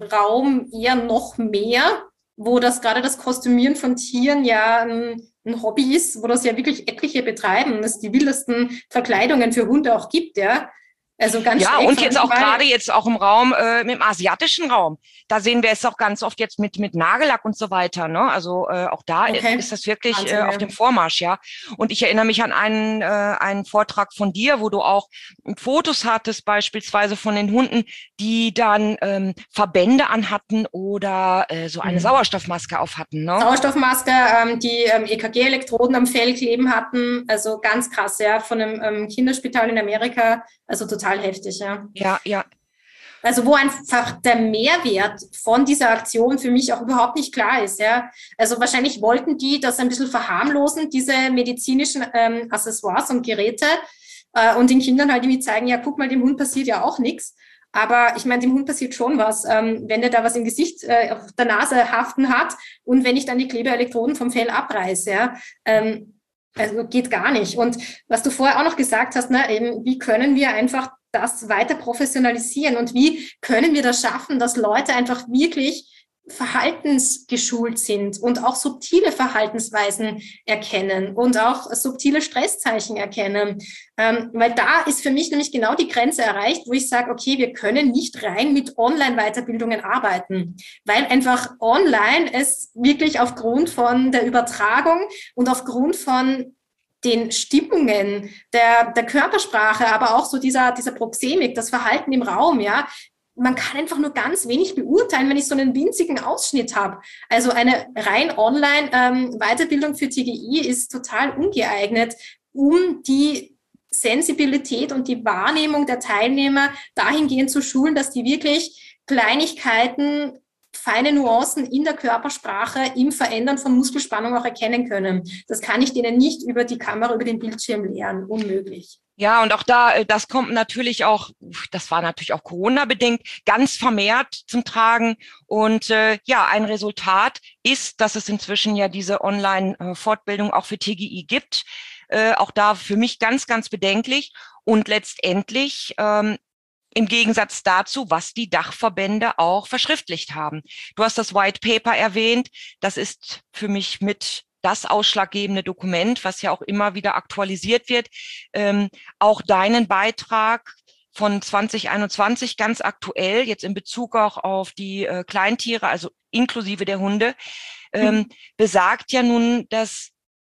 Raum eher noch mehr, wo das gerade das Kostümieren von Tieren ja ein, ein Hobby ist, wo das ja wirklich etliche betreiben, es die wildesten Verkleidungen für Hunde auch gibt, ja. Also ganz ja, und jetzt auch gerade jetzt auch im Raum, äh, im asiatischen Raum. Da sehen wir es auch ganz oft jetzt mit mit Nagellack und so weiter. Ne? Also äh, auch da okay. ist das wirklich Wahnsinn, äh, auf dem Vormarsch, ja. Und ich erinnere mich an einen äh, einen Vortrag von dir, wo du auch Fotos hattest, beispielsweise von den Hunden, die dann ähm, Verbände anhatten oder äh, so eine mhm. Sauerstoffmaske auf hatten. Ne? Sauerstoffmaske, ähm, die ähm, E K G-Elektroden am Fell kleben hatten. Also ganz krass, ja, von einem ähm, Kinderspital in Amerika. Also total heftig, ja. Ja, ja. Also wo einfach der Mehrwert von dieser Aktion für mich auch überhaupt nicht klar ist, ja. Also wahrscheinlich wollten die das ein bisschen verharmlosen, diese medizinischen ähm, Accessoires und Geräte äh, und den Kindern halt irgendwie zeigen, ja, guck mal, dem Hund passiert ja auch nichts. Aber ich meine, dem Hund passiert schon was, ähm, wenn der da was im Gesicht, äh, auf der Nase haften hat und wenn ich dann die Klebeelektroden vom Fell abreiße, ja. Ähm, also geht gar nicht. Und was du vorher auch noch gesagt hast, ne, eben, wie können wir einfach das weiter professionalisieren und wie können wir das schaffen, dass Leute einfach wirklich verhaltensgeschult sind und auch subtile Verhaltensweisen erkennen und auch subtile Stresszeichen erkennen. Ähm, weil da ist für mich nämlich genau die Grenze erreicht, wo ich sage, okay, wir können nicht rein mit Online-Weiterbildungen arbeiten, weil einfach online es wirklich aufgrund von der Übertragung und aufgrund von den Stimmungen, der, der Körpersprache, aber auch so dieser, dieser Proxemik, das Verhalten im Raum, ja, man kann einfach nur ganz wenig beurteilen, wenn ich so einen winzigen Ausschnitt habe. Also eine rein online ähm, Weiterbildung für T G I ist total ungeeignet, um die Sensibilität und die Wahrnehmung der Teilnehmer dahingehend zu schulen, dass die wirklich Kleinigkeiten, feine Nuancen in der Körpersprache im Verändern von Muskelspannung auch erkennen können. Das kann ich denen nicht über die Kamera, über den Bildschirm lernen. Unmöglich. Ja, und auch da, das kommt natürlich auch, das war natürlich auch Corona-bedingt, ganz vermehrt zum Tragen. Und äh, ja, ein Resultat ist, dass es inzwischen ja diese Online-Fortbildung auch für T G I gibt. Äh, auch da für mich ganz, ganz bedenklich. Und letztendlich ähm, im Gegensatz dazu, was die Dachverbände auch verschriftlicht haben. Du hast das White Paper erwähnt. Das ist für mich mit das ausschlaggebende Dokument, was ja auch immer wieder aktualisiert wird. Ähm, auch deinen Beitrag von zwanzig einundzwanzig, ganz aktuell, jetzt in Bezug auch auf die äh, Kleintiere, also inklusive der Hunde, ähm, mhm. besagt ja nun, dass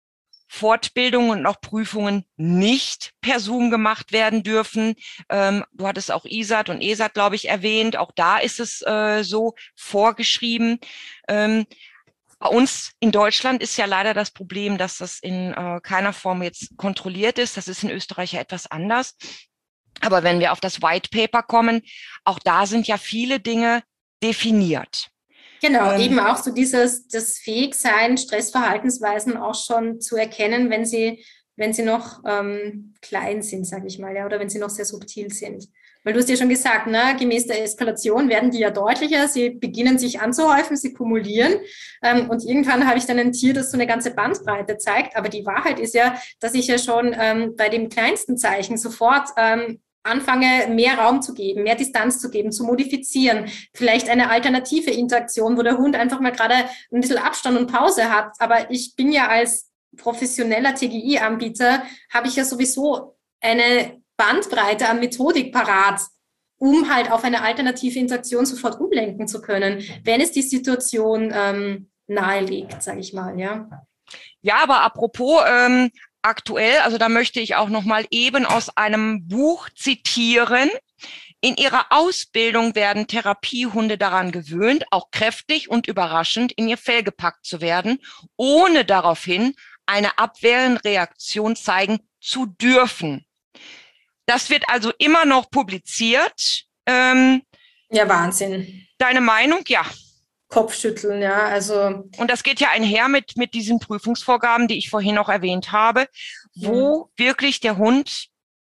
Fortbildungen und auch Prüfungen nicht per Zoom gemacht werden dürfen. Ähm, du hattest auch I S A T und E S A T, glaube ich, erwähnt. Auch da ist es äh, so vorgeschrieben. Ähm, bei uns in Deutschland ist ja leider das Problem, dass das in äh, keiner Form jetzt kontrolliert ist. Das ist in Österreich ja etwas anders. Aber wenn wir auf das White Paper kommen, auch da sind ja viele Dinge definiert. Genau, ähm, eben auch so dieses, das Fähigsein, Stressverhaltensweisen auch schon zu erkennen, wenn sie, wenn sie noch ähm, klein sind, sage ich mal, ja, oder wenn sie noch sehr subtil sind. Weil du hast ja schon gesagt, ne, gemäß der Eskalation werden die ja deutlicher, sie beginnen sich anzuhäufen, sie kumulieren ähm, und irgendwann habe ich dann ein Tier, das so eine ganze Bandbreite zeigt, aber die Wahrheit ist ja, dass ich ja schon ähm, bei dem kleinsten Zeichen sofort ähm, anfange, mehr Raum zu geben, mehr Distanz zu geben, zu modifizieren, vielleicht eine alternative Interaktion, wo der Hund einfach mal gerade ein bisschen Abstand und Pause hat, aber ich bin ja als professioneller T G I-Anbieter, habe ich ja sowieso eine Bandbreite an Methodik parat, um halt auf eine alternative Interaktion sofort umlenken zu können, wenn es die Situation ähm, nahelegt, sage ich mal, ja. Ja, aber apropos ähm, aktuell, also da möchte ich auch noch mal eben aus einem Buch zitieren. In ihrer Ausbildung werden Therapiehunde daran gewöhnt, auch kräftig und überraschend in ihr Fell gepackt zu werden, ohne daraufhin eine abwehrende Reaktion zeigen zu dürfen. Das wird also immer noch publiziert. Ähm, ja, Wahnsinn. Deine Meinung? Ja. Kopfschütteln, ja, also. Und das geht ja einher mit, mit diesen Prüfungsvorgaben, die ich vorhin auch erwähnt habe, wo mhm. wirklich der Hund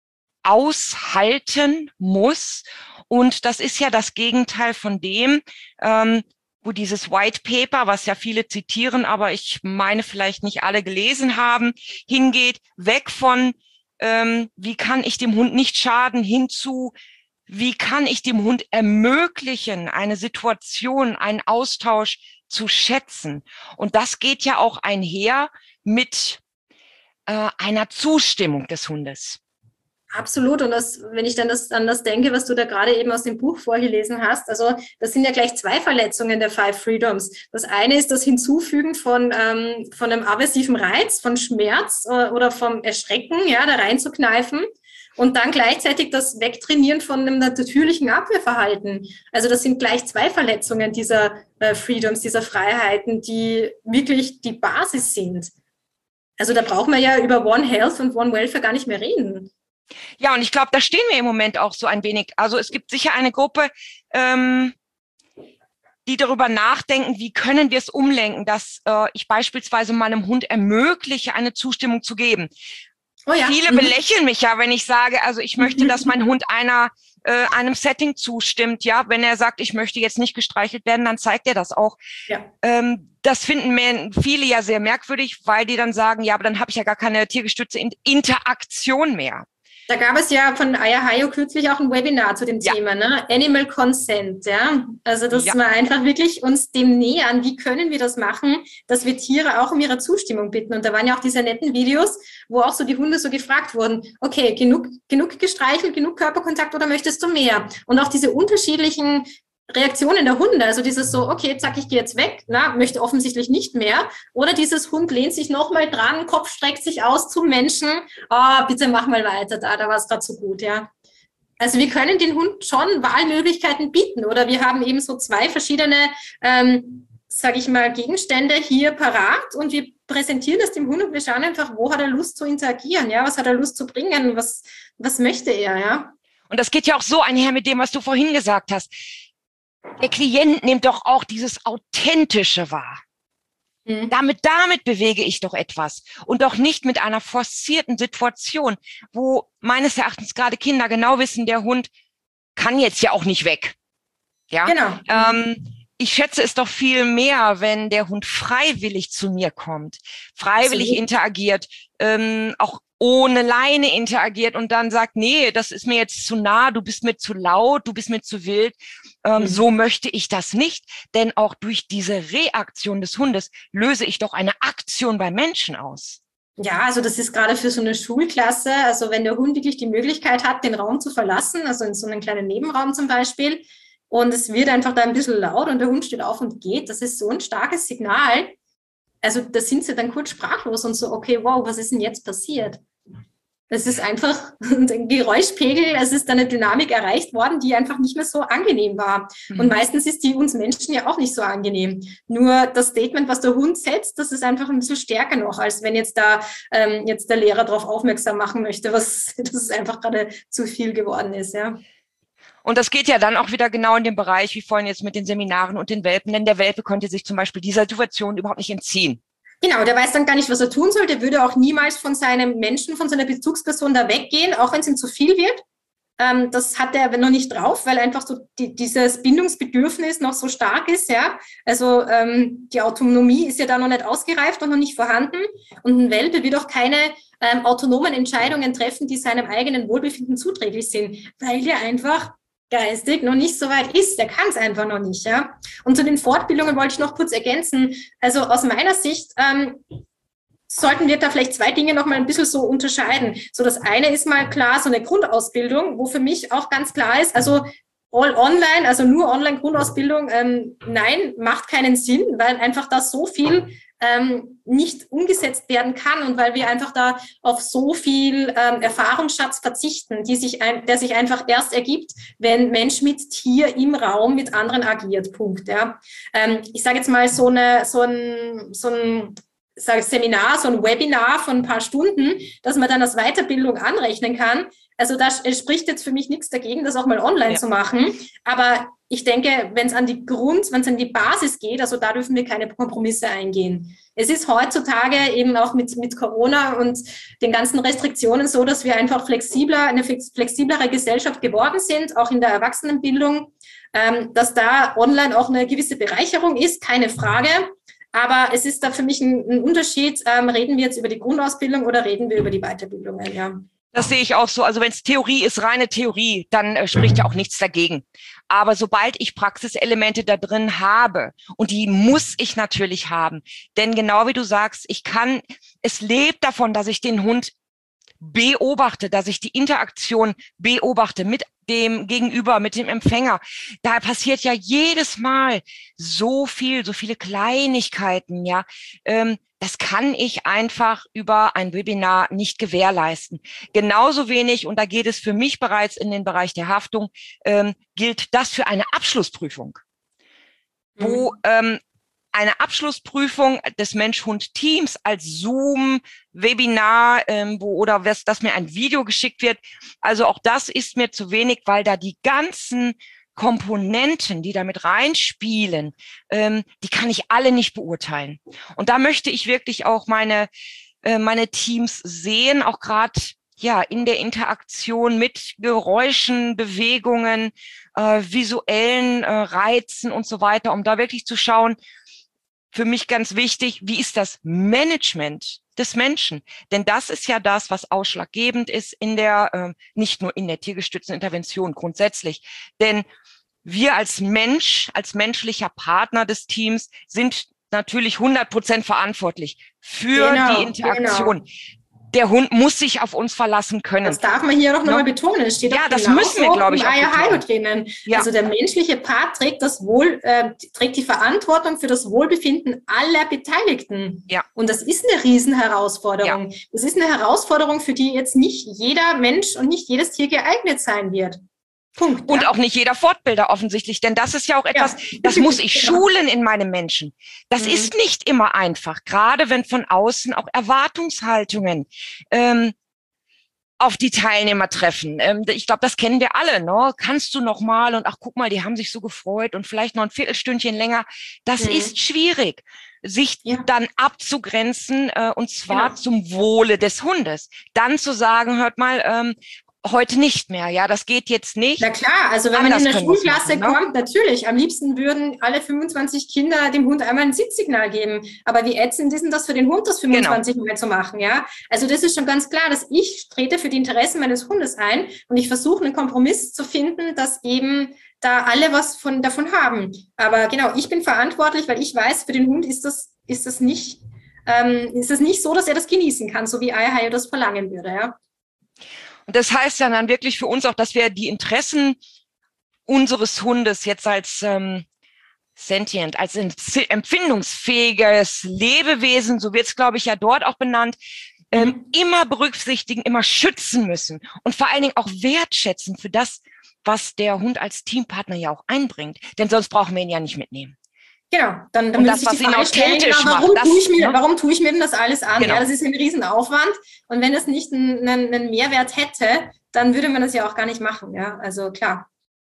aushalten muss. Und das ist ja das Gegenteil von dem, ähm, wo dieses White Paper, was ja viele zitieren, aber ich meine vielleicht nicht alle gelesen haben, hingeht, weg von, ähm, wie kann ich dem Hund nicht schaden, hinzu, wie kann ich dem Hund ermöglichen, eine Situation, einen Austausch zu schätzen. Und das geht ja auch einher mit äh, einer Zustimmung des Hundes. Absolut. Und das, wenn ich dann das, an das denke, was du da gerade eben aus dem Buch vorgelesen hast, also das sind ja gleich zwei Verletzungen der Five Freedoms. Das eine ist das Hinzufügen von, ähm, von einem aversiven Reiz, von Schmerz äh, oder vom Erschrecken, ja, da reinzukneifen. Und dann gleichzeitig das Wegtrainieren von einem natürlichen Abwehrverhalten. Also das sind gleich zwei Verletzungen dieser äh, Freedoms, dieser Freiheiten, die wirklich die Basis sind. Also da brauchen wir ja über One Health und One Welfare gar nicht mehr reden. Ja, und ich glaube, da stehen wir im Moment auch so ein wenig. Also es gibt sicher eine Gruppe, ähm, die darüber nachdenken, wie können wir es umlenken, dass äh, ich beispielsweise meinem Hund ermögliche, eine Zustimmung zu geben. Oh ja. Viele mhm. belächeln mich ja, wenn ich sage, also ich möchte, dass mein Hund einer äh, einem Setting zustimmt. Ja, wenn er sagt, ich möchte jetzt nicht gestreichelt werden, dann zeigt er das auch. Ja. Ähm, das finden mir viele ja sehr merkwürdig, weil die dann sagen, ja, aber dann habe ich ja gar keine tiergestützte Interaktion mehr. Da gab es ja von Ayahayo kürzlich auch ein Webinar zu dem ja. Thema, ne? Animal Consent, ja. Also, dass ja. wir einfach wirklich uns dem nähern. Wie können wir das machen, dass wir Tiere auch um ihre Zustimmung bitten? Und da waren ja auch diese netten Videos, wo auch so die Hunde so gefragt wurden, okay, genug, genug gestreichelt, genug Körperkontakt oder möchtest du mehr? Und auch diese unterschiedlichen Reaktionen der Hunde, also dieses so, okay, zack, ich gehe jetzt weg, na, möchte offensichtlich nicht mehr. Oder dieses Hund lehnt sich nochmal dran, Kopf streckt sich aus zum Menschen. Oh, bitte mach mal weiter da, da war es gerade so gut, ja. Also wir können den Hund schon Wahlmöglichkeiten bieten. Oder wir haben eben so zwei verschiedene, ähm, sage ich mal, Gegenstände hier parat und wir präsentieren das dem Hund und wir schauen einfach, wo hat er Lust zu interagieren, ja, was hat er Lust zu bringen, was, was möchte er, ja. Und das geht ja auch so einher mit dem, was du vorhin gesagt hast. Der Klient nimmt doch auch dieses Authentische wahr. Mhm. Damit, damit bewege ich doch etwas und doch nicht mit einer forcierten Situation, wo meines Erachtens gerade Kinder genau wissen, der Hund kann jetzt ja auch nicht weg. Ja, genau. Ähm, ich schätze es doch viel mehr, wenn der Hund freiwillig zu mir kommt, freiwillig Absolut. interagiert, ähm, auch ohne Leine interagiert und dann sagt, nee, das ist mir jetzt zu nah, du bist mir zu laut, du bist mir zu wild. Ähm, mhm. So möchte ich das nicht, denn auch durch diese Reaktion des Hundes löse ich doch eine Aktion beim Menschen aus. Ja, also das ist gerade für so eine Schulklasse, also wenn der Hund wirklich die Möglichkeit hat, den Raum zu verlassen, also in so einen kleinen Nebenraum zum Beispiel, und es wird einfach da ein bisschen laut und der Hund steht auf und geht, das ist so ein starkes Signal. also da sind sie dann kurz sprachlos und so, okay, wow, was ist denn jetzt passiert? Es ist einfach ein Geräuschpegel, es ist eine Dynamik erreicht worden, die einfach nicht mehr so angenehm war. Mhm. Und meistens ist die uns Menschen ja auch nicht so angenehm. Nur das Statement, was der Hund setzt, das ist einfach ein bisschen stärker noch, als wenn jetzt da ähm, jetzt der Lehrer darauf aufmerksam machen möchte, was dass es einfach gerade zu viel geworden ist, ja. Und das geht ja dann auch wieder genau in den Bereich, wie vorhin jetzt mit den Seminaren und den Welpen, denn der Welpe konnte sich zum Beispiel dieser Situation überhaupt nicht entziehen. Genau, der weiß dann gar nicht, was er tun soll. Der würde auch niemals von seinem Menschen, von seiner Bezugsperson da weggehen, auch wenn es ihm zu viel wird. Ähm, das hat er noch nicht drauf, weil einfach so die, dieses Bindungsbedürfnis noch so stark ist. Ja, also ähm, die Autonomie ist ja da noch nicht ausgereift und noch nicht vorhanden. Und ein Welpe wird auch keine ähm, autonomen Entscheidungen treffen, die seinem eigenen Wohlbefinden zuträglich sind, weil er einfach geistig noch nicht so weit ist. Der kann es einfach noch nicht, ja. Und zu den Fortbildungen wollte ich noch kurz ergänzen. Also aus meiner Sicht ähm, sollten wir da vielleicht zwei Dinge noch mal ein bisschen so unterscheiden. So, das eine ist mal klar so eine Grundausbildung, wo für mich auch ganz klar ist, also all online, also nur Online-Grundausbildung, ähm, nein, macht keinen Sinn, weil einfach da so viel ähm, nicht umgesetzt werden kann und weil wir einfach da auf so viel ähm, Erfahrungsschatz verzichten, die sich ein, der sich einfach erst ergibt, wenn Mensch mit Tier im Raum mit anderen agiert. Punkt. Ja. Ähm, ich sage jetzt mal so eine so ein so ein sage Seminar, so ein Webinar von ein paar Stunden, dass man dann als Weiterbildung anrechnen kann. Also da spricht jetzt für mich nichts dagegen, das auch mal online ja. zu machen. Aber ich denke, wenn es an die Grund, wenn es an die Basis geht, also da dürfen wir keine Kompromisse eingehen. Es ist heutzutage eben auch mit, mit Corona und den ganzen Restriktionen so, dass wir einfach flexibler, eine flexiblere Gesellschaft geworden sind, auch in der Erwachsenenbildung, ähm, dass da online auch eine gewisse Bereicherung ist, keine Frage. Aber es ist da für mich ein, ein Unterschied, ähm, reden wir jetzt über die Grundausbildung oder reden wir über die Weiterbildungen, ja. Das sehe ich auch so. Also wenn es Theorie ist, reine Theorie, dann äh, spricht ja auch nichts dagegen. Aber sobald ich Praxiselemente da drin habe, und die muss ich natürlich haben, denn genau wie du sagst, ich kann, es lebt davon, dass ich den Hund beobachte, dass ich die Interaktion beobachte mit dem Gegenüber, mit dem Empfänger. Da passiert ja jedes Mal so viel, so viele Kleinigkeiten, ja. Ähm, das kann ich einfach über ein Webinar nicht gewährleisten. Genauso wenig, und da geht es für mich bereits in den Bereich der Haftung, ähm, gilt das für eine Abschlussprüfung, mhm. wo ähm, eine Abschlussprüfung des Mensch-Hund-Teams als Zoom-Webinar, ähm, wo oder was, dass mir ein Video geschickt wird. Also auch das ist mir zu wenig, weil da die ganzen Komponenten, die damit reinspielen, ähm, die kann ich alle nicht beurteilen. Und da möchte ich wirklich auch meine äh, meine Teams sehen, auch gerade ja in der Interaktion mit Geräuschen, Bewegungen, äh, visuellen äh, Reizen und so weiter, um da wirklich zu schauen. Für mich ganz wichtig, wie ist das Management des Menschen? Denn das ist ja das, was ausschlaggebend ist in der, äh, nicht nur in der tiergestützten Intervention grundsätzlich. Denn wir als Mensch, als menschlicher Partner des Teams sind natürlich hundert Prozent verantwortlich für genau, die Interaktion. Genau. Der Hund muss sich auf uns verlassen können. Das darf man hier auch nochmal no? betonen. Es steht ja, das müssen wir, glaube ich, auch betonen. drinnen. Ja. Also der menschliche Part trägt das Wohl, äh, trägt die Verantwortung für das Wohlbefinden aller Beteiligten. Ja. Und das ist eine Riesenherausforderung. Ja. Das ist eine Herausforderung, für die jetzt nicht jeder Mensch und nicht jedes Tier geeignet sein wird. Punkt, und ja. auch nicht jeder Fortbilder offensichtlich, denn das ist ja auch etwas, ja. das muss ich schulen in meinem Menschen. Das mhm. ist nicht immer einfach, gerade wenn von außen auch Erwartungshaltungen ähm, auf die Teilnehmer treffen. Ähm, ich glaube, das kennen wir alle, ne? Kannst du noch mal und ach, guck mal, die haben sich so gefreut und vielleicht noch ein Viertelstündchen länger. Das mhm. ist schwierig, sich ja. dann abzugrenzen äh, und zwar genau. zum Wohle des Hundes. Dann zu sagen, hört mal, ähm, heute nicht mehr, ja, das geht jetzt nicht. Na klar, also wenn Anders man in eine Schulklasse machen, kommt, ne? Natürlich, am liebsten würden alle fünfundzwanzig Kinder dem Hund einmal ein Sitzsignal geben, aber wie ätzend ist denn das für den Hund, das fünfundzwanzig genau. Mal zu machen, ja? Also das ist schon ganz klar, dass ich trete für die Interessen meines Hundes ein und ich versuche einen Kompromiss zu finden, dass eben da alle was von davon haben. Aber genau, ich bin verantwortlich, weil ich weiß, für den Hund ist das, ist das nicht, ähm, ist das nicht so, dass er das genießen kann, so wie Eierhaie das verlangen würde, ja? Und das heißt ja dann wirklich für uns auch, dass wir die Interessen unseres Hundes jetzt als ähm, sentient, als empfindungsfähiges Lebewesen, so wird es, glaube ich, ja dort auch benannt, ähm, immer berücksichtigen, immer schützen müssen und vor allen Dingen auch wertschätzen für das, was der Hund als Teampartner ja auch einbringt. Denn sonst brauchen wir ihn ja nicht mitnehmen. Genau, dann, dann und würde das, sich was die ihn Frage stellen, authentisch genau, warum, macht, tue ich das, mir, ne? warum tue ich mir denn das alles an? Genau. Ja, das ist ein Riesenaufwand und wenn es nicht einen, einen, einen Mehrwert hätte, dann würde man das ja auch gar nicht machen. Ja, also klar.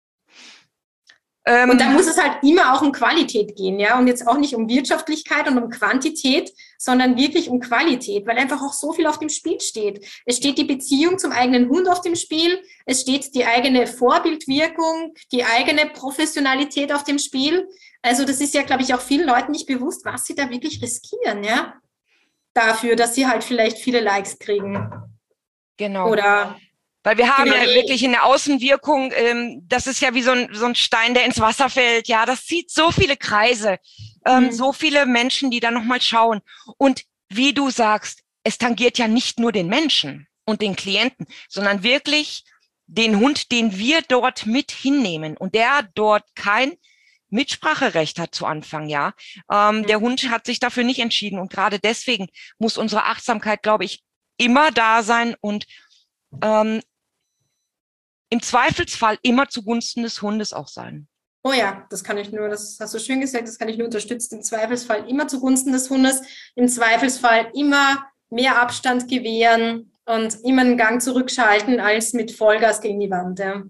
Ähm, und da muss es halt immer auch um Qualität gehen, ja, und jetzt auch nicht um Wirtschaftlichkeit und um Quantität, sondern wirklich um Qualität, weil einfach auch so viel auf dem Spiel steht. Es steht die Beziehung zum eigenen Hund auf dem Spiel, es steht die eigene Vorbildwirkung, die eigene Professionalität auf dem Spiel. Also das ist ja, glaube ich, auch vielen Leuten nicht bewusst, was sie da wirklich riskieren, ja, dafür, dass sie halt vielleicht viele Likes kriegen. Genau. Oder Weil wir haben genau. ja wirklich in der Außenwirkung, ähm, das ist ja wie so ein, so ein Stein, der ins Wasser fällt. Ja, das zieht so viele Kreise, ähm, Mhm. so viele Menschen, die da nochmal schauen. Und wie du sagst, es tangiert ja nicht nur den Menschen und den Klienten, sondern wirklich den Hund, den wir dort mit hinnehmen und der dort kein Mitspracherecht hat zu Anfang, ja. Ähm, Mhm. Der Hund hat sich dafür nicht entschieden und gerade deswegen muss unsere Achtsamkeit, glaube ich, immer da sein und ähm, im Zweifelsfall immer zugunsten des Hundes auch sein. Oh ja, das kann ich nur, das hast du schön gesagt, das kann ich nur unterstützen. Im Zweifelsfall immer zugunsten des Hundes, im Zweifelsfall immer mehr Abstand gewähren und immer einen Gang zurückschalten als mit Vollgas gegen die Wand. Ja.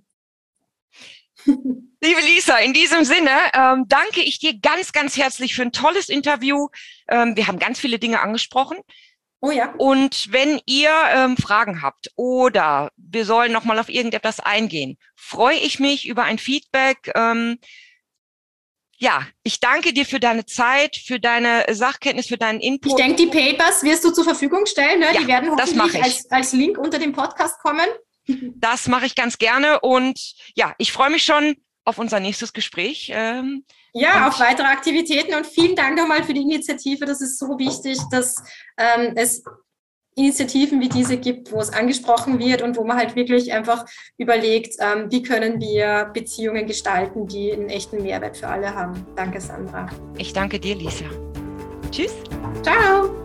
Liebe Lisa, in diesem Sinne ähm, danke ich dir ganz, ganz herzlich für ein tolles Interview. Ähm, wir haben ganz viele Dinge angesprochen. Oh ja. Und wenn ihr ähm, Fragen habt oder wir sollen nochmal auf irgendetwas eingehen, freue ich mich über ein Feedback. Ähm, ja, ich danke dir für deine Zeit, für deine Sachkenntnis, für deinen Input. Ich denke, die Papers wirst du zur Verfügung stellen. Ne? Ja, die werden das mache hoffentlich ich. als, als Link unter dem Podcast kommen. Das mache ich ganz gerne und ja, ich freue mich schon auf unser nächstes Gespräch. Ähm, Ja, auf weitere Aktivitäten und vielen Dank nochmal für die Initiative. Das ist so wichtig, dass ähm, es Initiativen wie diese gibt, wo es angesprochen wird und wo man halt wirklich einfach überlegt, ähm, wie können wir Beziehungen gestalten, die einen echten Mehrwert für alle haben. Danke, Sandra. Ich danke dir, Lisa. Tschüss. Ciao.